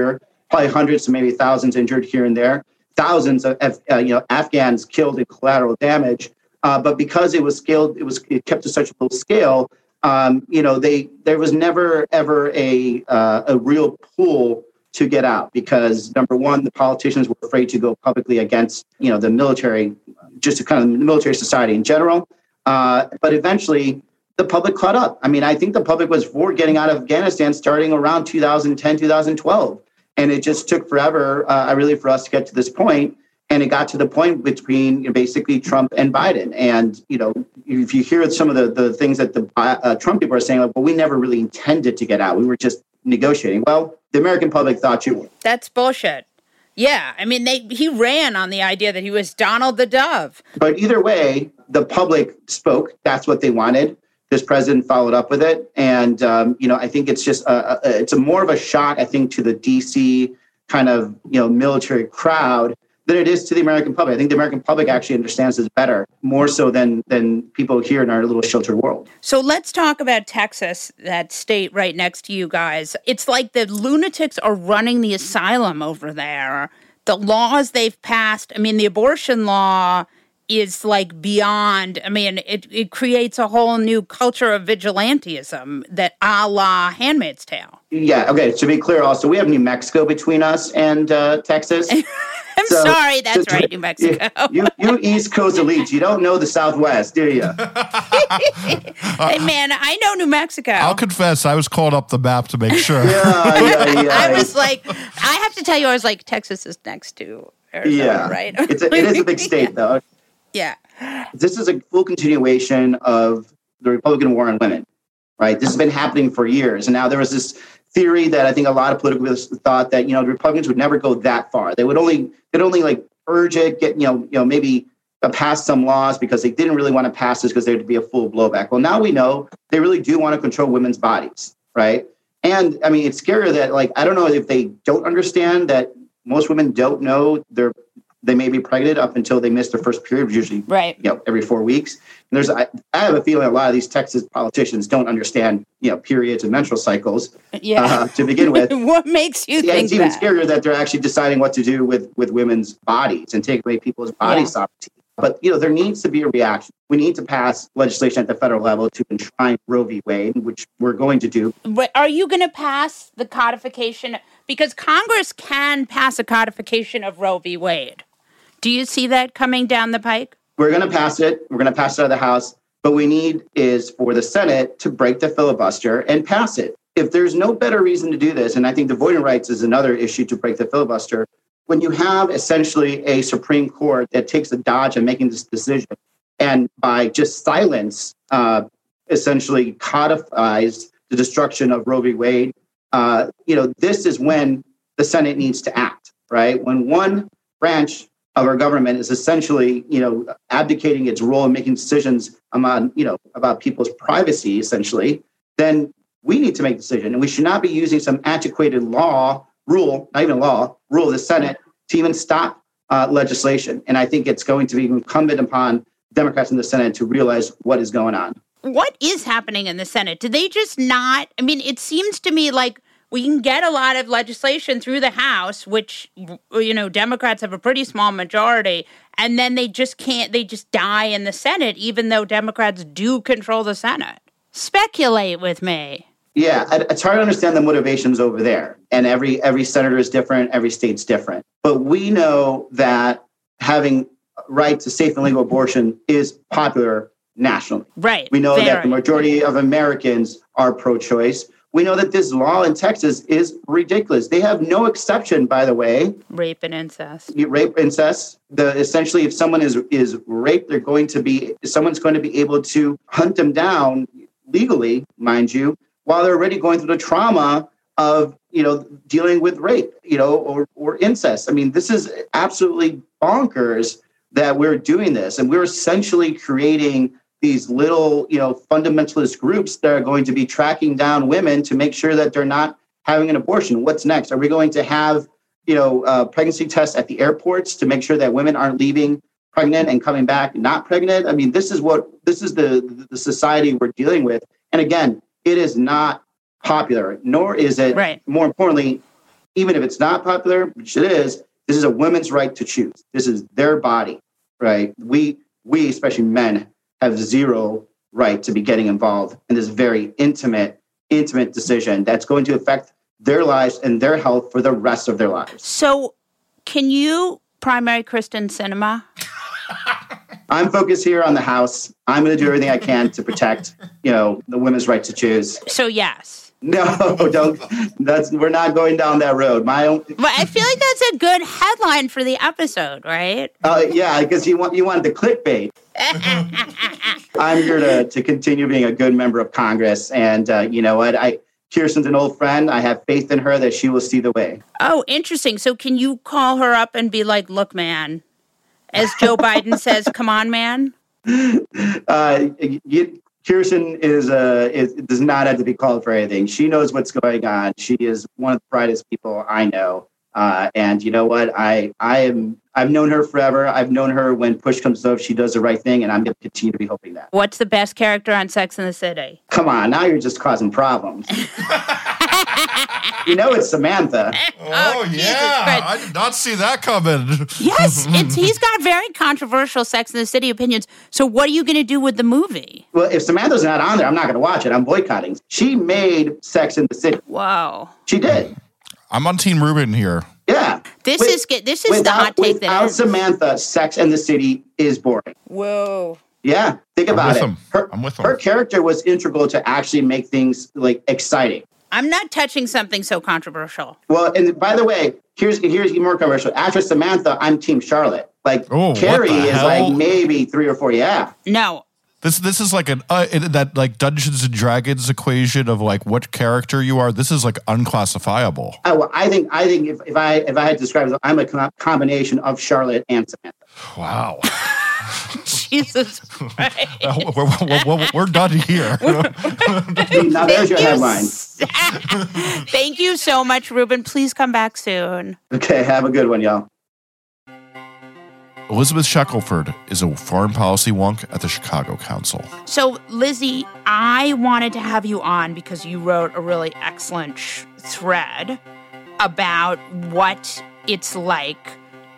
probably hundreds to maybe thousands injured here and there, thousands of uh, you know Afghans killed in collateral damage. Uh, but because it was scaled, it was it kept to such a low scale. Um, you know, they there was never ever a uh, a real pull to get out because number one, the politicians were afraid to go publicly against you know the military, just kind of the military society in general. Uh, but eventually, the public caught up. I mean, I think the public was for getting out of Afghanistan starting around two thousand ten, two thousand twelve, and it just took forever, uh, really, for us to get to this point. And it got to the point between you know, basically Trump and Biden. And, you know, if you hear some of the, the things that the uh, Trump people are saying, like, well, we never really intended to get out. We were just negotiating. Well, the American public thought you were. That's bullshit. Yeah. I mean, they he ran on the idea that he was Donald the Dove. But either way, the public spoke. That's what they wanted. This president followed up with it. And, um, you know, I think it's just a, a, it's a more of a shock, I think, to the D C kind of, you know, military crowd than it is to the American public. I think the American public actually understands this better, more so than than people here in our little sheltered world. So let's talk about Texas, that state right next to you guys. It's like the lunatics are running the asylum over there. The laws they've passed, I mean, the abortion law is like beyond, I mean, it, it creates a whole new culture of vigilantism that a la Handmaid's Tale. Yeah, okay, to be clear also, we have New Mexico between us and uh, Texas. I'm so, sorry, that's so, right, New Mexico. You, you East Coast elites, you don't know the Southwest, do you? Hey, man, I know New Mexico. I'll confess, I was calling up the map to make sure. yeah, yeah, yeah. I was like, I have to tell you, I was like, Texas is next to Arizona, yeah. right? It's a, it is a big state, though. Yeah. This is a full continuation of the Republican war on women, right? This has been happening for years. And now there was this theory that I think a lot of political leaders thought that, you know, the Republicans would never go that far. They would only, they'd only like urge it, get, you know, you know, maybe uh, pass some laws because they didn't really want to pass this because there would be a full blowback. Well, now we know they really do want to control women's bodies, right? And I mean, it's scary that, like, I don't know if they don't understand that most women don't know they're, they may be pregnant up until they miss their first period, which usually, right, you know, every four weeks. And there's, I, I have a feeling a lot of these Texas politicians don't understand, you know, periods and menstrual cycles. Yeah. Uh, to begin with, what makes you yeah, think it's even that? scarier that they're actually deciding what to do with with women's bodies and take away people's body Yeah. sovereignty. But you know, there needs to be a reaction. We need to pass legislation at the federal level to enshrine Roe v. Wade, which we're going to do. But are you going to pass the codification? Because Congress can pass a codification of Roe v. Wade. Do you see that coming down the pike? We're going to pass it. We're going to pass it out of the House. But we need is for the Senate to break the filibuster and pass it. If there's no better reason to do this, and I think the voting rights is another issue to break the filibuster, when you have essentially a Supreme Court that takes a dodge in making this decision and by just silence uh, essentially codifies the destruction of Roe v. Wade, uh, you know, this is when the Senate needs to act, right? When one branch of our government is essentially, you know, abdicating its role in making decisions about, you know, about people's privacy, essentially, then we need to make a decision. And we should not be using some antiquated law, rule, not even law, rule of the Senate to even stop uh, legislation. And I think it's going to be incumbent upon Democrats in the Senate to realize what is going on. What is happening in the Senate? Do they just not? I mean, it seems to me like we can get a lot of legislation through the House, which, you know, Democrats have a pretty small majority, and then they just can't, they just die in the Senate, even though Democrats do control the Senate. Speculate with me. Yeah, it's hard to understand the motivations over there. And every every senator is different, every state's different. But we know that having right to safe and legal abortion is popular nationally. Right. We know very. that the majority of Americans are pro-choice. We know that this law in Texas is ridiculous. They have no exception, by the way. Rape and incest. Rape, incest. The essentially, if someone is is raped, they're going to be someone's going to be able to hunt them down legally, mind you, while they're already going through the trauma of, you know, dealing with rape, you know, or or incest. I mean, this is absolutely bonkers that we're doing this, and we're essentially creating these little, you know, fundamentalist groups that are going to be tracking down women to make sure that they're not having an abortion. What's next? Are we going to have, you know, uh, pregnancy tests at the airports to make sure that women aren't leaving pregnant and coming back not pregnant? I mean, this is what, this is the, the society we're dealing with. And again, it is not popular, nor is it, right. more importantly, even if it's not popular, which it is, this is a women's right to choose. This is their body, right? We, we, especially men, have zero right to be getting involved in this very intimate, intimate decision that's going to affect their lives and their health for the rest of their lives. So can you primary Kristen Sinema? I'm focused here on the House. I'm going to do everything I can to protect, you know, the women's right to choose. So yes. No, don't. That's we're not going down that road. My own. But I feel like that's a good headline for the episode, right? Uh, yeah, because you want you want the clickbait. I'm here to to continue being a good member of Congress, and uh, you know what? I Kirsten's an old friend. I have faith in her that she will see the way. Oh, interesting. So can you call her up and be like, "Look, man," as Joe Biden says, "Come on, man." Uh, you, Kirsten is, uh, is does not have to be called for anything. She knows what's going on. She is one of the brightest people I know. Uh, and you know what? I I am I've known her forever. I've known her when push comes to shove, she does the right thing, and I'm going to continue to be hoping that. What's the best character on Sex and the City? Come on, now you're just causing problems. You know it's Samantha. Oh, oh yeah, I did not see that coming. Yes, it's, he's got very controversial Sex and the City opinions. So what are you going to do with the movie? Well, if Samantha's not on there, I'm not going to watch it. I'm boycotting. She made Sex and the City. Wow. She did. I'm on Team Ruben here. Yeah. This With, is this is without, the hot take without that Samantha, Sex and the City is boring. Whoa. Yeah, think I'm about with it. Him. Her, I'm with him. Her character was integral to actually make things like exciting. I'm not touching something so controversial. Well, and by the way, here's here's even more controversial. After Samantha, I'm Team Charlotte. Like oh, Carrie is hell? like maybe three or four. Yeah. No. This this is like an uh, that like Dungeons and Dragons equation of like what character you are. This is like unclassifiable. Oh, well, I think I think if, if I if I had to describe it, I'm a com- combination of Charlotte and Samantha. Wow. Jesus Christ. Uh, we're, we're, we're, we're done here. Now there's your headline. Thank you so much, Ruben. Please come back soon. Okay, have a good one, y'all. Elizabeth Shackelford is a foreign policy wonk at the Chicago Council. So, Lizzie, I wanted to have you on because you wrote a really excellent sh- thread about what it's like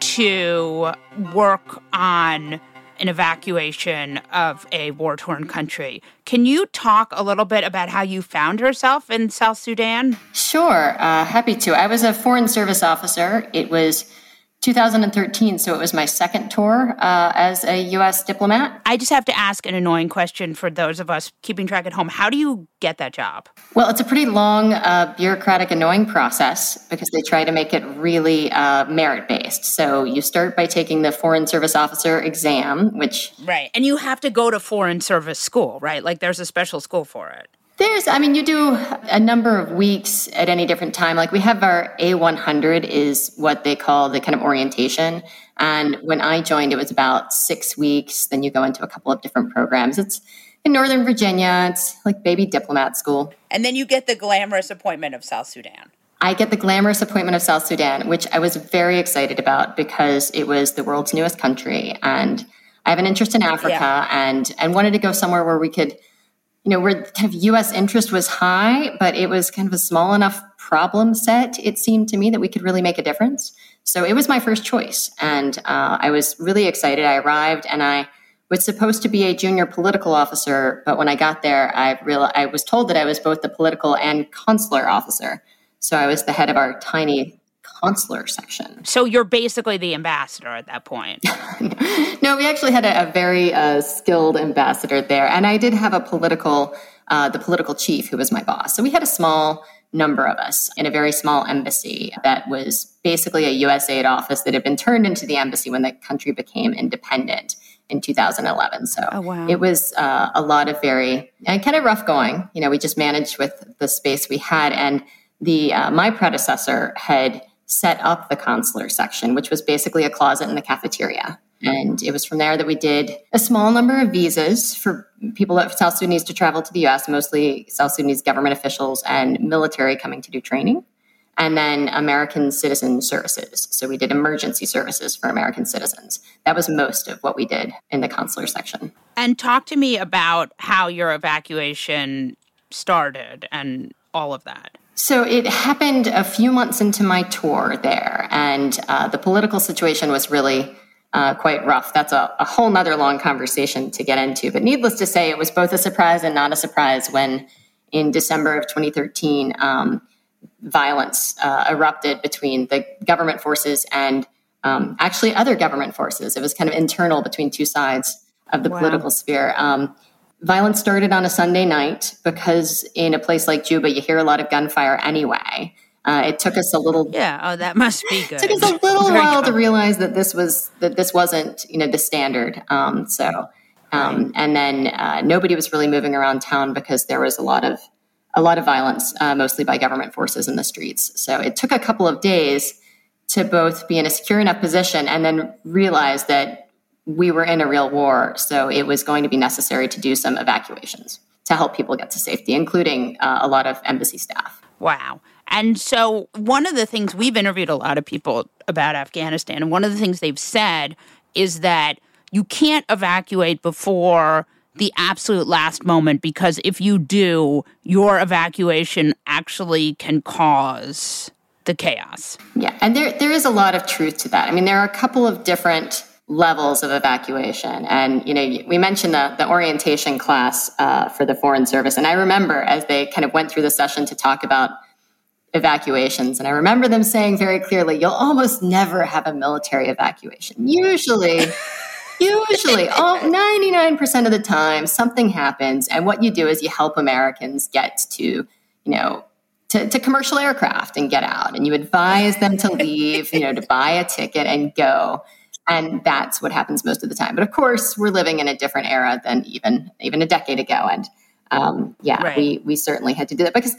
to work on an evacuation of a war-torn country. Can you talk a little bit about how you found yourself in South Sudan? Sure, uh, happy to. I was a Foreign Service officer. It was two thousand thirteen, so it was my second tour uh, as a U S diplomat. I just have to ask an annoying question for those of us keeping track at home. How do you get that job? Well, it's a pretty long, uh, bureaucratic, annoying process because they try to make it really uh, merit-based. So you start by taking the Foreign Service Officer exam, which... Right, and you have to go to Foreign Service school, right? Like there's a special school for it. There's, I mean, you do a number of weeks at any different time. Like we have our A one hundred is what they call the kind of orientation. And when I joined, it was about six weeks. Then you go into a couple of different programs. It's in Northern Virginia. It's like baby diplomat school. And then you get the glamorous appointment of South Sudan. I get the glamorous appointment of South Sudan, which I was very excited about because it was the world's newest country. And I have an interest in Africa yeah. and, and wanted to go somewhere where we could, you know, where kind of U S interest was high, but it was kind of a small enough problem set, it seemed to me, that we could really make a difference. So it was my first choice. And uh, I was really excited. I arrived and I was supposed to be a junior political officer. But when I got there, I realized, I was told that I was both the political and consular officer. So I was the head of our tiny consular section. So you're basically the ambassador at that point. No, we actually had a, a very uh, skilled ambassador there. And I did have a political, uh, the political chief who was my boss. So we had a small number of us in a very small embassy that was basically a U S aid office that had been turned into the embassy when the country became independent in two thousand eleven. So oh, wow. It was uh, a lot of very, and kind of rough going. You know, we just managed with the space we had. And the uh, my predecessor had set up the consular section, which was basically a closet in the cafeteria. And it was from there that we did a small number of visas for people of South Sudanese to travel to the U S, mostly South Sudanese government officials and military coming to do training, and then American citizen services. So we did emergency services for American citizens. That was most of what we did in the consular section. And talk to me about how your evacuation started and all of that. So it happened a few months into my tour there, and uh, the political situation was really uh, quite rough. That's a, a whole nother long conversation to get into. But needless to say, it was both a surprise and not a surprise when in December of twenty thirteen, um, violence uh, erupted between the government forces and um, actually other government forces. It was kind of internal between two sides of the wow. political sphere. Um, violence started on a Sunday night because in a place like Juba, you hear a lot of gunfire anyway. Uh, it took us a little. Yeah. Oh, that must be good. It took us a little while to realize that this was that this wasn't, you know, the standard. Um, so, um, right. and then uh, nobody was really moving around town because there was a lot of a lot of violence, uh, mostly by government forces in the streets. So it took a couple of days to both be in a secure enough position and then realize that we were in a real war. So it was going to be necessary to do some evacuations to help people get to safety, including uh, a lot of embassy staff. Wow. And so one of the things, we've interviewed a lot of people about Afghanistan, and one of the things they've said is that you can't evacuate before the absolute last moment, because if you do, your evacuation actually can cause the chaos. Yeah, and there there is a lot of truth to that. I mean, there are a couple of different levels of evacuation. And, you know, we mentioned the, the orientation class uh, for the Foreign Service. And I remember as they kind of went through the session to talk about evacuations, and I remember them saying very clearly, you'll almost never have a military evacuation. Usually... Usually, all ninety-nine percent of the time, something happens, and what you do is you help Americans get to, you know, to, to commercial aircraft and get out, and you advise them to leave, you know, to buy a ticket and go, and that's what happens most of the time. But of course, we're living in a different era than even even a decade ago, and um, yeah, right. we we certainly had to do that because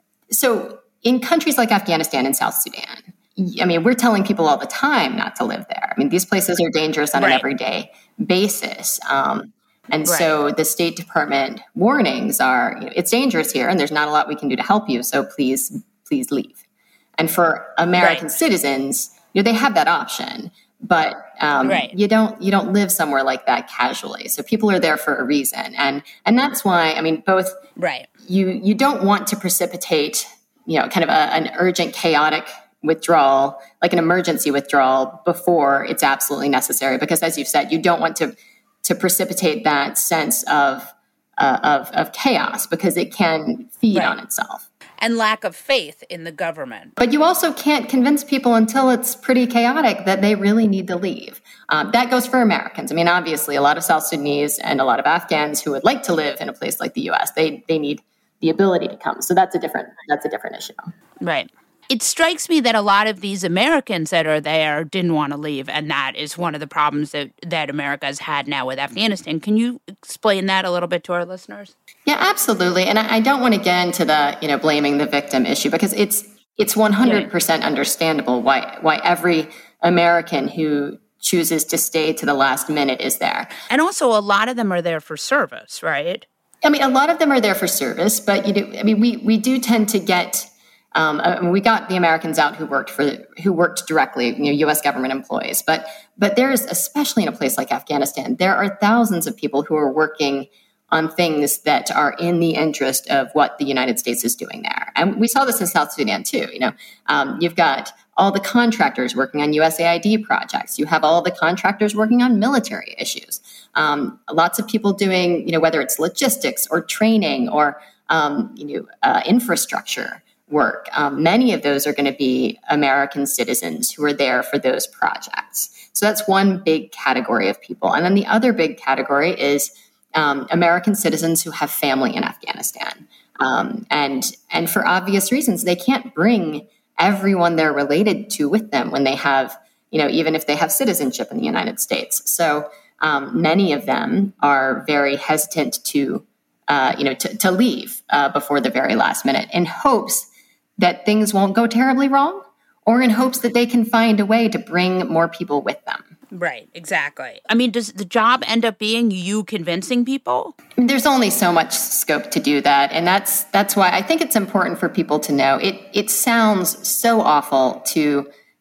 so in countries like Afghanistan and South Sudan. I mean, we're telling people all the time not to live there. I mean, these places are dangerous on right. an everyday basis. Um, and right. so the State Department warnings are, you know, it's dangerous here and there's not a lot we can do to help you. So please, please leave. And for American right. citizens, you know, they have that option, but um, right. you don't, you don't live somewhere like that casually. So people are there for a reason. And, and that's why, I mean, both right. you, you don't want to precipitate, you know, kind of a, an urgent, chaotic withdrawal, like an emergency withdrawal before it's absolutely necessary. Because as you've said, you don't want to to precipitate that sense of uh, of, of chaos because it can feed right. on itself. And lack of faith in the government. But you also can't convince people until it's pretty chaotic that they really need to leave. Um, that goes for Americans. I mean, obviously, a lot of South Sudanese and a lot of Afghans who would like to live in a place like the U S, they they need the ability to come. So that's a different that's a different issue. Right. It strikes me that a lot of these Americans that are there didn't want to leave, and that is one of the problems that, that America has had now with Afghanistan. Can you explain that a little bit to our listeners? Yeah, absolutely. And I, I don't want to get into the, you know, blaming the victim issue because it's it's one hundred percent understandable why why every American who chooses to stay to the last minute is there. And also a lot of them are there for service, right? I mean, a lot of them are there for service, but you do, I mean, we we do tend to get Um, we got the Americans out who worked for who worked directly, you know, U S government employees. But but there's, especially in a place like Afghanistan, there are thousands of people who are working on things that are in the interest of what the United States is doing there. And we saw this in South Sudan too. You know, um, you've got all the contractors working on U S A I D projects. You have all the contractors working on military issues. Um, lots of people doing, you know, whether it's logistics or training or um, you know uh, infrastructure work. Um, many of those are going to be American citizens who are there for those projects. So that's one big category of people. And then the other big category is um, American citizens who have family in Afghanistan. Um, and, and for obvious reasons, they can't bring everyone they're related to with them when they have, you know, even if they have citizenship in the United States. So um, many of them are very hesitant to, uh, you know, to, to leave uh, before the very last minute in hopes that things won't go terribly wrong, or in hopes that they can find a way to bring more people with them. Right, exactly. I mean, does the job end up being you convincing people? I mean, there's only so much scope to do that, and that's that's why I think it's important for people to know. It it sounds so awful to have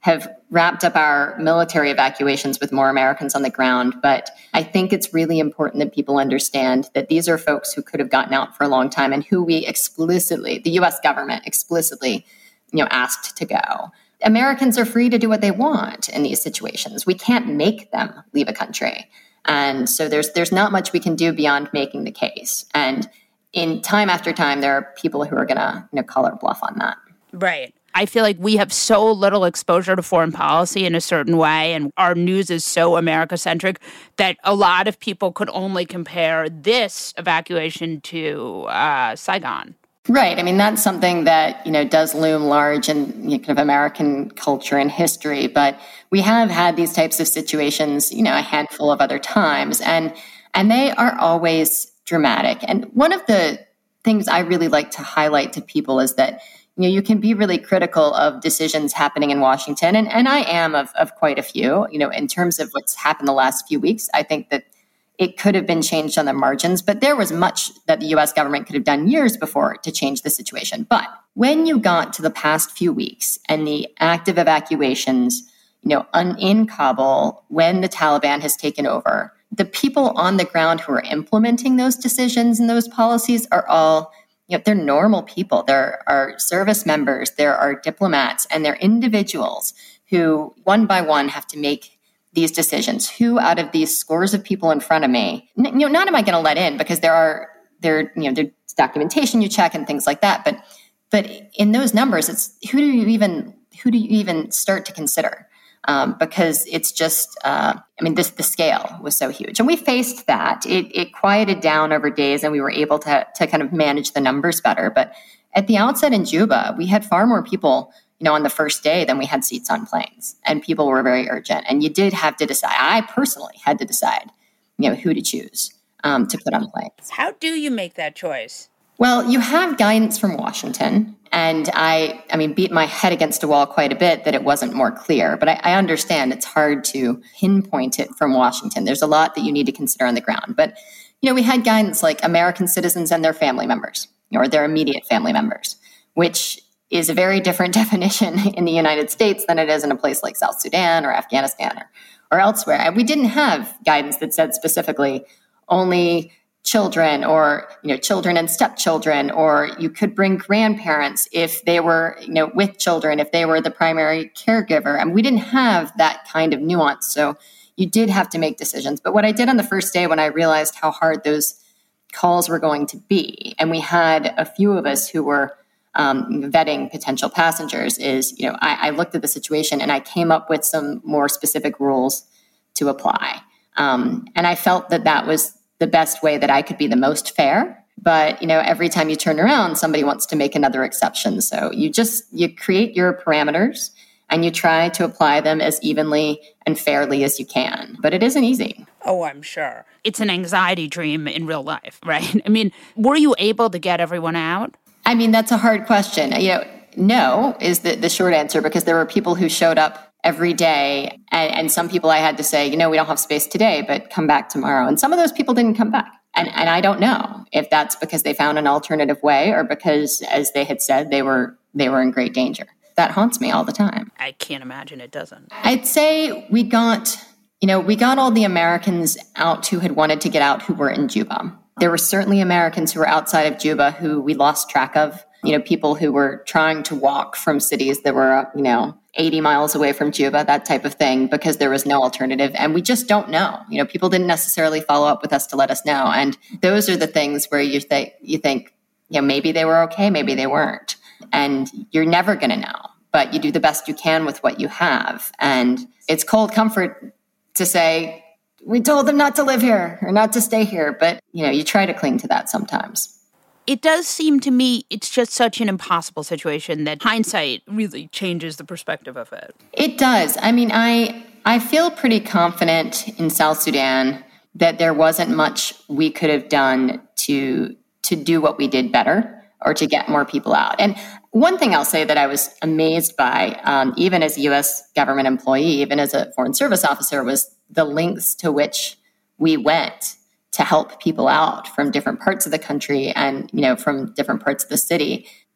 wrapped up our military evacuations with more Americans on the ground. But I think it's really important that people understand that these are folks who could have gotten out for a long time and who we explicitly, the U S government explicitly, you know, asked to go. Americans are free to do what they want in these situations. We can't make them leave a country. And so there's there's not much we can do beyond making the case. And in time after time, there are people who are going to, you know, call our bluff on that. Right. I feel like we have so little exposure to foreign policy in a certain way, and our news is so America-centric that a lot of people could only compare this evacuation to uh, Saigon. Right. I mean, that's something that, you know, does loom large in you know, kind of American culture and history. But we have had these types of situations, you know, a handful of other times, and and they are always dramatic. And one of the things I really like to highlight to people is that, you know, you can be really critical of decisions happening in Washington. And, and I am of, of quite a few, you know, in terms of what's happened the last few weeks. I think that it could have been changed on the margins, but there was much that the U S government could have done years before to change the situation. But when you got to the past few weeks and the active evacuations, you know, un, in Kabul, when the Taliban has taken over, the people on the ground who are implementing those decisions and those policies are all, you know, they're normal people. There are service members, there are diplomats, and they're individuals who one by one have to make these decisions. Who out of these scores of people in front of me, you know, not am I going to let in, because there are, there, you know, there's documentation you check and things like that. But, but in those numbers, it's who do you even, who do you even start to consider? Um, because it's just, uh, I mean, this the scale was so huge. And we faced that. It, it quieted down over days, and we were able to, to kind of manage the numbers better. But at the outset in Juba, we had far more people, you know, on the first day than we had seats on planes. And people were very urgent. And you did have to decide. I personally had to decide, you know, who to choose um, to put on planes. How do you make that choice? Well, you have guidance from Washington, and I, I mean, beat my head against a wall quite a bit that it wasn't more clear. But I, I understand it's hard to pinpoint it from Washington. There's a lot that you need to consider on the ground. But, you know, we had guidance like American citizens and their family members, or their immediate family members, which is a very different definition in the United States than it is in a place like South Sudan or Afghanistan or, or elsewhere. And we didn't have guidance that said specifically only children, or, you know, children and stepchildren, or you could bring grandparents if they were, you know, with children, if they were the primary caregiver. And we didn't have that kind of nuance. So you did have to make decisions. But what I did on the first day, when I realized how hard those calls were going to be, and we had a few of us who were um, vetting potential passengers, is, you know, I, I looked at the situation and I came up with some more specific rules to apply. Um, and I felt that that was the best way that I could be the most fair. But, you know, every time you turn around, somebody wants to make another exception. So you just, you create your parameters and you try to apply them as evenly and fairly as you can. But it isn't easy. Oh, I'm sure. It's an anxiety dream in real life, right? I mean, were you able to get everyone out? I mean, that's a hard question. You know, no is the, the short answer, because there were people who showed up every day. And, and some people I had to say, you know, we don't have space today, but come back tomorrow. And some of those people didn't come back. And, and I don't know if that's because they found an alternative way, or because, as they had said, they were they were in great danger. That haunts me all the time. I can't imagine it doesn't. I'd say we got, you know, we got all the Americans out who had wanted to get out who were in Juba. There were certainly Americans who were outside of Juba who we lost track of. You know, people who were trying to walk from cities that were, you know, eighty miles away from Juba, that type of thing, because there was no alternative. And we just don't know. You know, people didn't necessarily follow up with us to let us know. And those are the things where you think, you think, you know, maybe they were okay, maybe they weren't. And you're never going to know. But you do the best you can with what you have. And it's cold comfort to say, we told them not to live here or not to stay here. But, you know, you try to cling to that sometimes. It does seem to me it's just such an impossible situation that hindsight really changes the perspective of it. It does. I mean, I I feel pretty confident in South Sudan that there wasn't much we could have done to to do what we did better or to get more people out. And one thing I'll say that I was amazed by, um, even as a U S government employee, even as a Foreign Service officer, was the lengths to which we went to help people out from different parts of the country and, you know, from different parts of the city.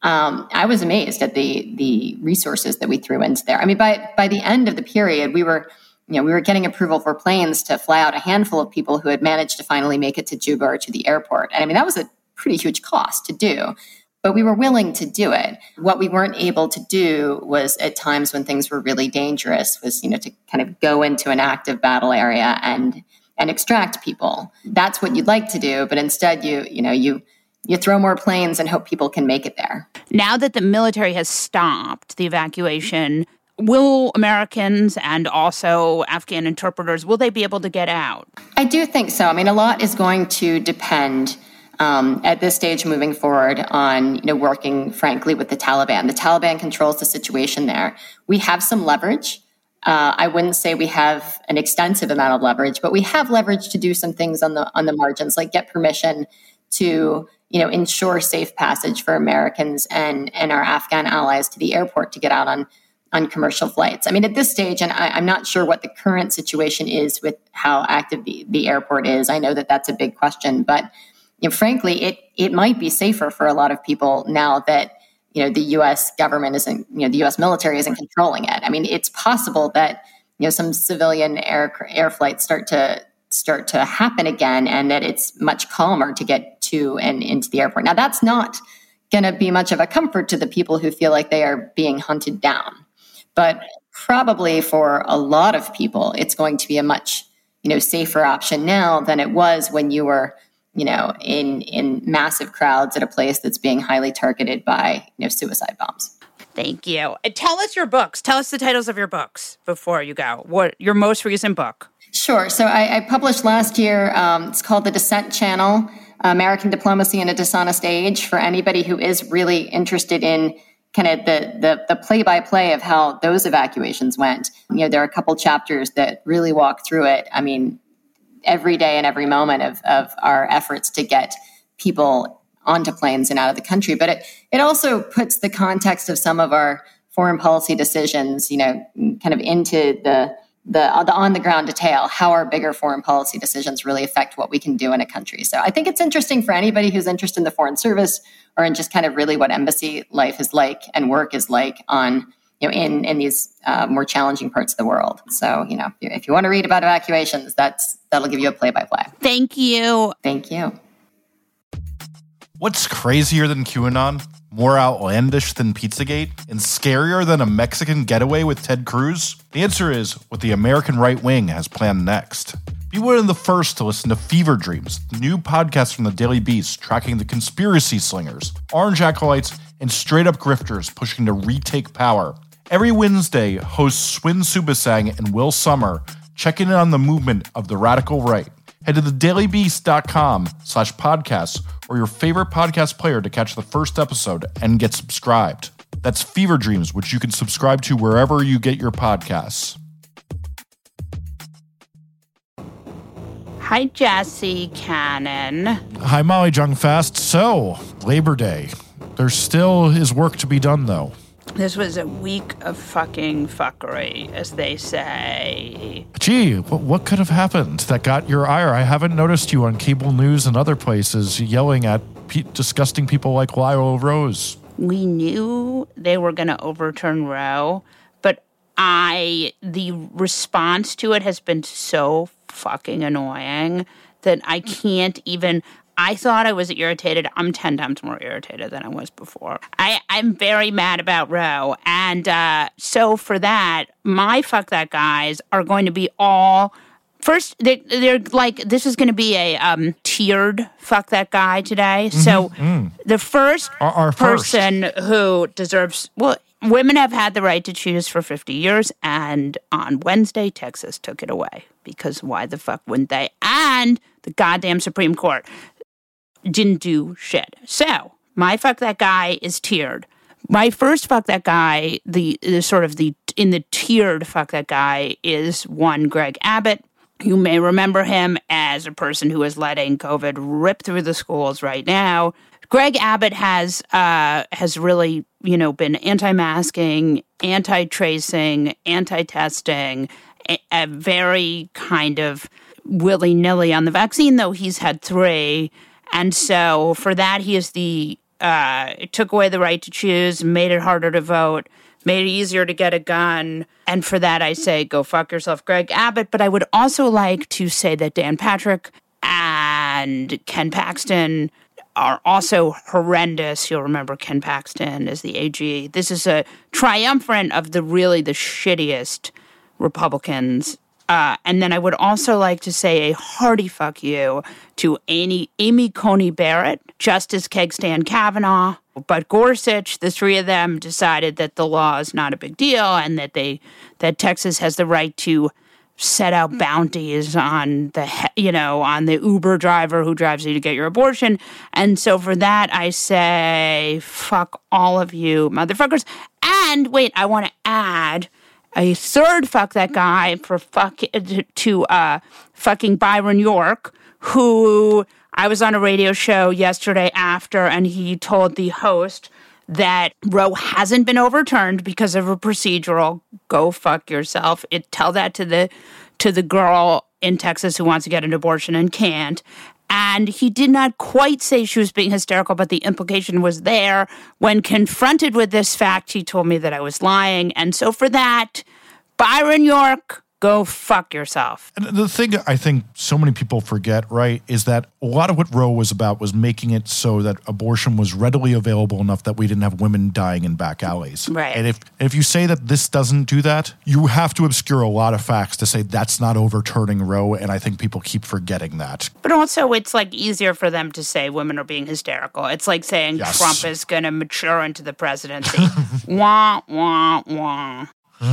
um, I was amazed at the the resources that we threw into there. I mean, by by the end of the period, we were, you know, we were getting approval for planes to fly out a handful of people who had managed to finally make it to Juba or to the airport. And I mean, that was a pretty huge cost to do, but we were willing to do it. What we weren't able to do was at times when things were really dangerous was, you know, to kind of go into an active battle area and and extract people. That's what you'd like to do, but instead you, you know, you You throw more planes and hope people can make it there. Now that the military has stopped the evacuation, will Americans and also Afghan interpreters, will they be able to get out? I do think so. I mean, a lot is going to depend um, at this stage moving forward on, you know, working, frankly, with the Taliban. The Taliban controls the situation there. We have some leverage. Uh, I wouldn't say we have an extensive amount of leverage, but we have leverage to do some things on the on the margins, like get permission to, you know, ensure safe passage for Americans and, and our Afghan allies to the airport to get out on, on commercial flights. I mean, at this stage, and I, I'm not sure what the current situation is with how active the, the airport is. I know that that's a big question, but, you know, frankly, it it might be safer for a lot of people now that, you know, the U S government isn't, you know, the U S military isn't controlling it. I mean, it's possible that, you know, some civilian air air flights start to start to happen again, and that it's much calmer to get to and into the airport. Now, that's not going to be much of a comfort to the people who feel like they are being hunted down. But probably for a lot of people, it's going to be a much, you know, safer option now than it was when you were, you know, in in massive crowds at a place that's being highly targeted by, you know, suicide bombs. Thank you. And tell us your books. Tell us the titles of your books before you go. What your most recent book? Sure. So I, I published last year, um, it's called The Dissent Channel, American Diplomacy in a Dishonest Age, for anybody who is really interested in kind of the, the, the play-by-play of how those evacuations went. You know, there are a couple chapters that really walk through it. I mean, every day and every moment of, of our efforts to get people onto planes and out of the country. But it, it also puts the context of some of our foreign policy decisions, you know, kind of into the the, the on-the-ground detail, how our bigger foreign policy decisions really affect what we can do in a country. So I think it's interesting for anybody who's interested in the foreign service or in just kind of really what embassy life is like and work is like on, you know, in, in these uh, more challenging parts of the world. So, you know, if you, if you want to read about evacuations, that's that'll give you a play-by-play. Thank you. Thank you. What's crazier than QAnon? More outlandish than Pizzagate? And scarier than a Mexican getaway with Ted Cruz? The answer is what the American right wing has planned next. Be one of the first to listen to Fever Dreams, the new podcast from the Daily Beast tracking the conspiracy slingers, orange acolytes, and straight-up grifters pushing to retake power. Every Wednesday, hosts Swin Subasang and Will Sommer check in on the movement of the radical right. Head to thedailybeast.com slash podcasts or your favorite podcast player to catch the first episode and get subscribed. That's Fever Dreams, which you can subscribe to wherever you get your podcasts. Hi, Jesse Cannon. Hi, Molly Jong-Fast. So, Labor Day. There still is work to be done, though. This was a week of fucking fuckery, as they say. Gee, what, what could have happened that got your ire? I haven't noticed you on cable news and other places yelling at pe- disgusting people like Lyle Rose. We knew they were going to overturn Roe, but I, the response to it has been so fucking annoying that I can't even... I thought I was irritated. I'm ten times more irritated than I was before. I, I'm very mad about Roe. And uh, so for that, my fuck that guys are going to be all... First, they're, they're like, this is going to be a um, tiered fuck that guy today. Mm-hmm. So mm. the first our, our person first. who deserves... Well, women have had the right to choose for fifty years. And on Wednesday, Texas took it away. Because why the fuck wouldn't they? And the goddamn Supreme Court didn't do shit. So, my fuck that guy is tiered. My first fuck that guy, the, the sort of the, in the tiered fuck that guy is one Greg Abbott. You may remember him as a person who is letting COVID rip through the schools right now. Greg Abbott has, uh, has really, you know, been anti-masking, anti-tracing, anti-testing, a, a very kind of willy-nilly on the vaccine, though he's had three. And so for that, he is the uh, it took away the right to choose, made it harder to vote, made it easier to get a gun. And for that, I say, go fuck yourself, Greg Abbott. But I would also like to say that Dan Patrick and Ken Paxton are also horrendous. You'll remember Ken Paxton as the A G. This is a triumvirate of the really the shittiest Republicans. Uh, and then I would also like to say a hearty fuck you to Amy, Amy Coney Barrett, Justice Kegstan Kavanaugh, Bud Gorsuch. The three of them decided that the law is not a big deal and that they that Texas has the right to set out bounties on the, you know, on the Uber driver who drives you to get your abortion. And so for that, I say, fuck all of you motherfuckers. And wait, I want to add a third fuck that guy for fuck to uh, fucking Byron York, who I was on a radio show yesterday after, and he told the host that Roe hasn't been overturned because of a procedural. Go fuck yourself. It tell that to the to the girl in Texas who wants to get an abortion and can't. And he did not quite say she was being hysterical, but the implication was there. When confronted with this fact, he told me that I was lying. And so for that, Byron York, go fuck yourself. And the thing I think so many people forget, right, is that a lot of what Roe was about was making it so that abortion was readily available enough that we didn't have women dying in back alleys. Right. And if if you say that this doesn't do that, you have to obscure a lot of facts to say that's not overturning Roe, and I think people keep forgetting that. But also, it's like easier for them to say women are being hysterical. It's like saying Yes. Trump is going to mature into the presidency. Wah, wah, wah.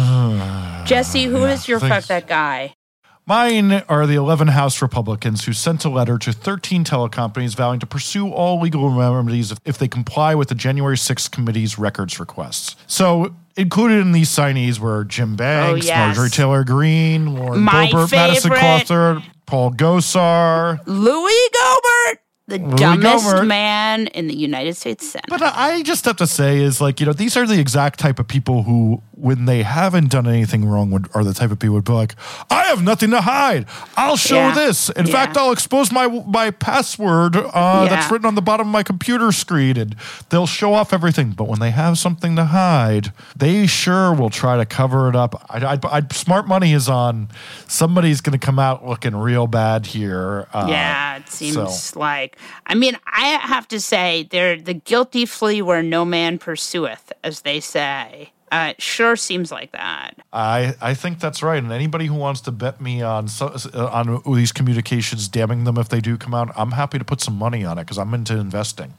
Jesse, who Yeah, is your thanks. fuck that guy? Mine are the eleven House Republicans who sent a letter to thirteen telecompanies vowing to pursue all legal remedies if, if they comply with the January sixth committee's records requests. So included in these signees were Jim Banks, Oh, yes. Marjorie Taylor Greene, Lauren My Boebert, Madison favorite. Cawthorn, Paul Gosar. Louis Gohmert, the Louis dumbest Gohmert. man in the United States Senate. But I just have to say is like, you know, these are the exact type of people who, when they haven't done anything wrong, would, are the type of people who'd be like, I have nothing to hide. I'll show Yeah. this. In Yeah. fact, I'll expose my my password uh, Yeah. that's written on the bottom of my computer screen, and they'll show off everything. But when they have something to hide, they sure will try to cover it up. I, I, I, smart money is on. Somebody's going to come out looking real bad here. Uh, yeah, it seems so. like. I mean, I have to say, they're the guilty flee where no man pursueth, as they say. Uh, it sure seems like that. I, I think that's right. And anybody who wants to bet me on so, uh, on these communications damning them if they do come out, I'm happy to put some money on it because I'm into investing.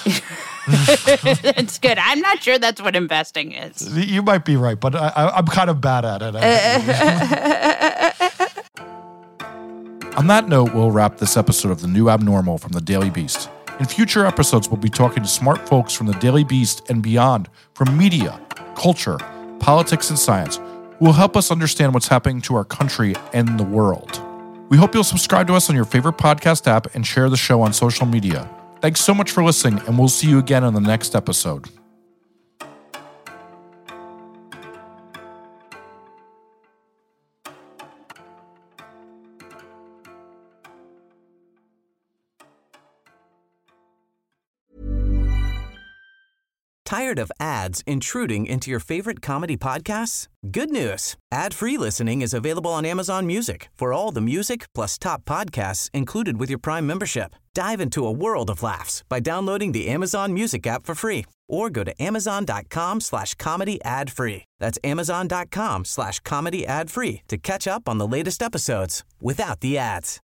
It's good. I'm not sure that's what investing is. You might be right, but I, I, I'm kind of bad at it. On that note, we'll wrap this episode of The New Abnormal from The Daily Beast. In future episodes, we'll be talking to smart folks from The Daily Beast and beyond, from media, culture, politics, and science, who will help us understand what's happening to our country and the world. We hope you'll subscribe to us on your favorite podcast app and share the show on social media. Thanks so much for listening, and we'll see you again on the next episode. Tired of ads intruding into your favorite comedy podcasts? Good news. Ad-free listening is available on Amazon Music for all the music plus top podcasts included with your Prime membership. Dive into a world of laughs by downloading the Amazon Music app for free or go to amazon.com slash comedy ad free. That's amazon.com slash comedy ad free to catch up on the latest episodes without the ads.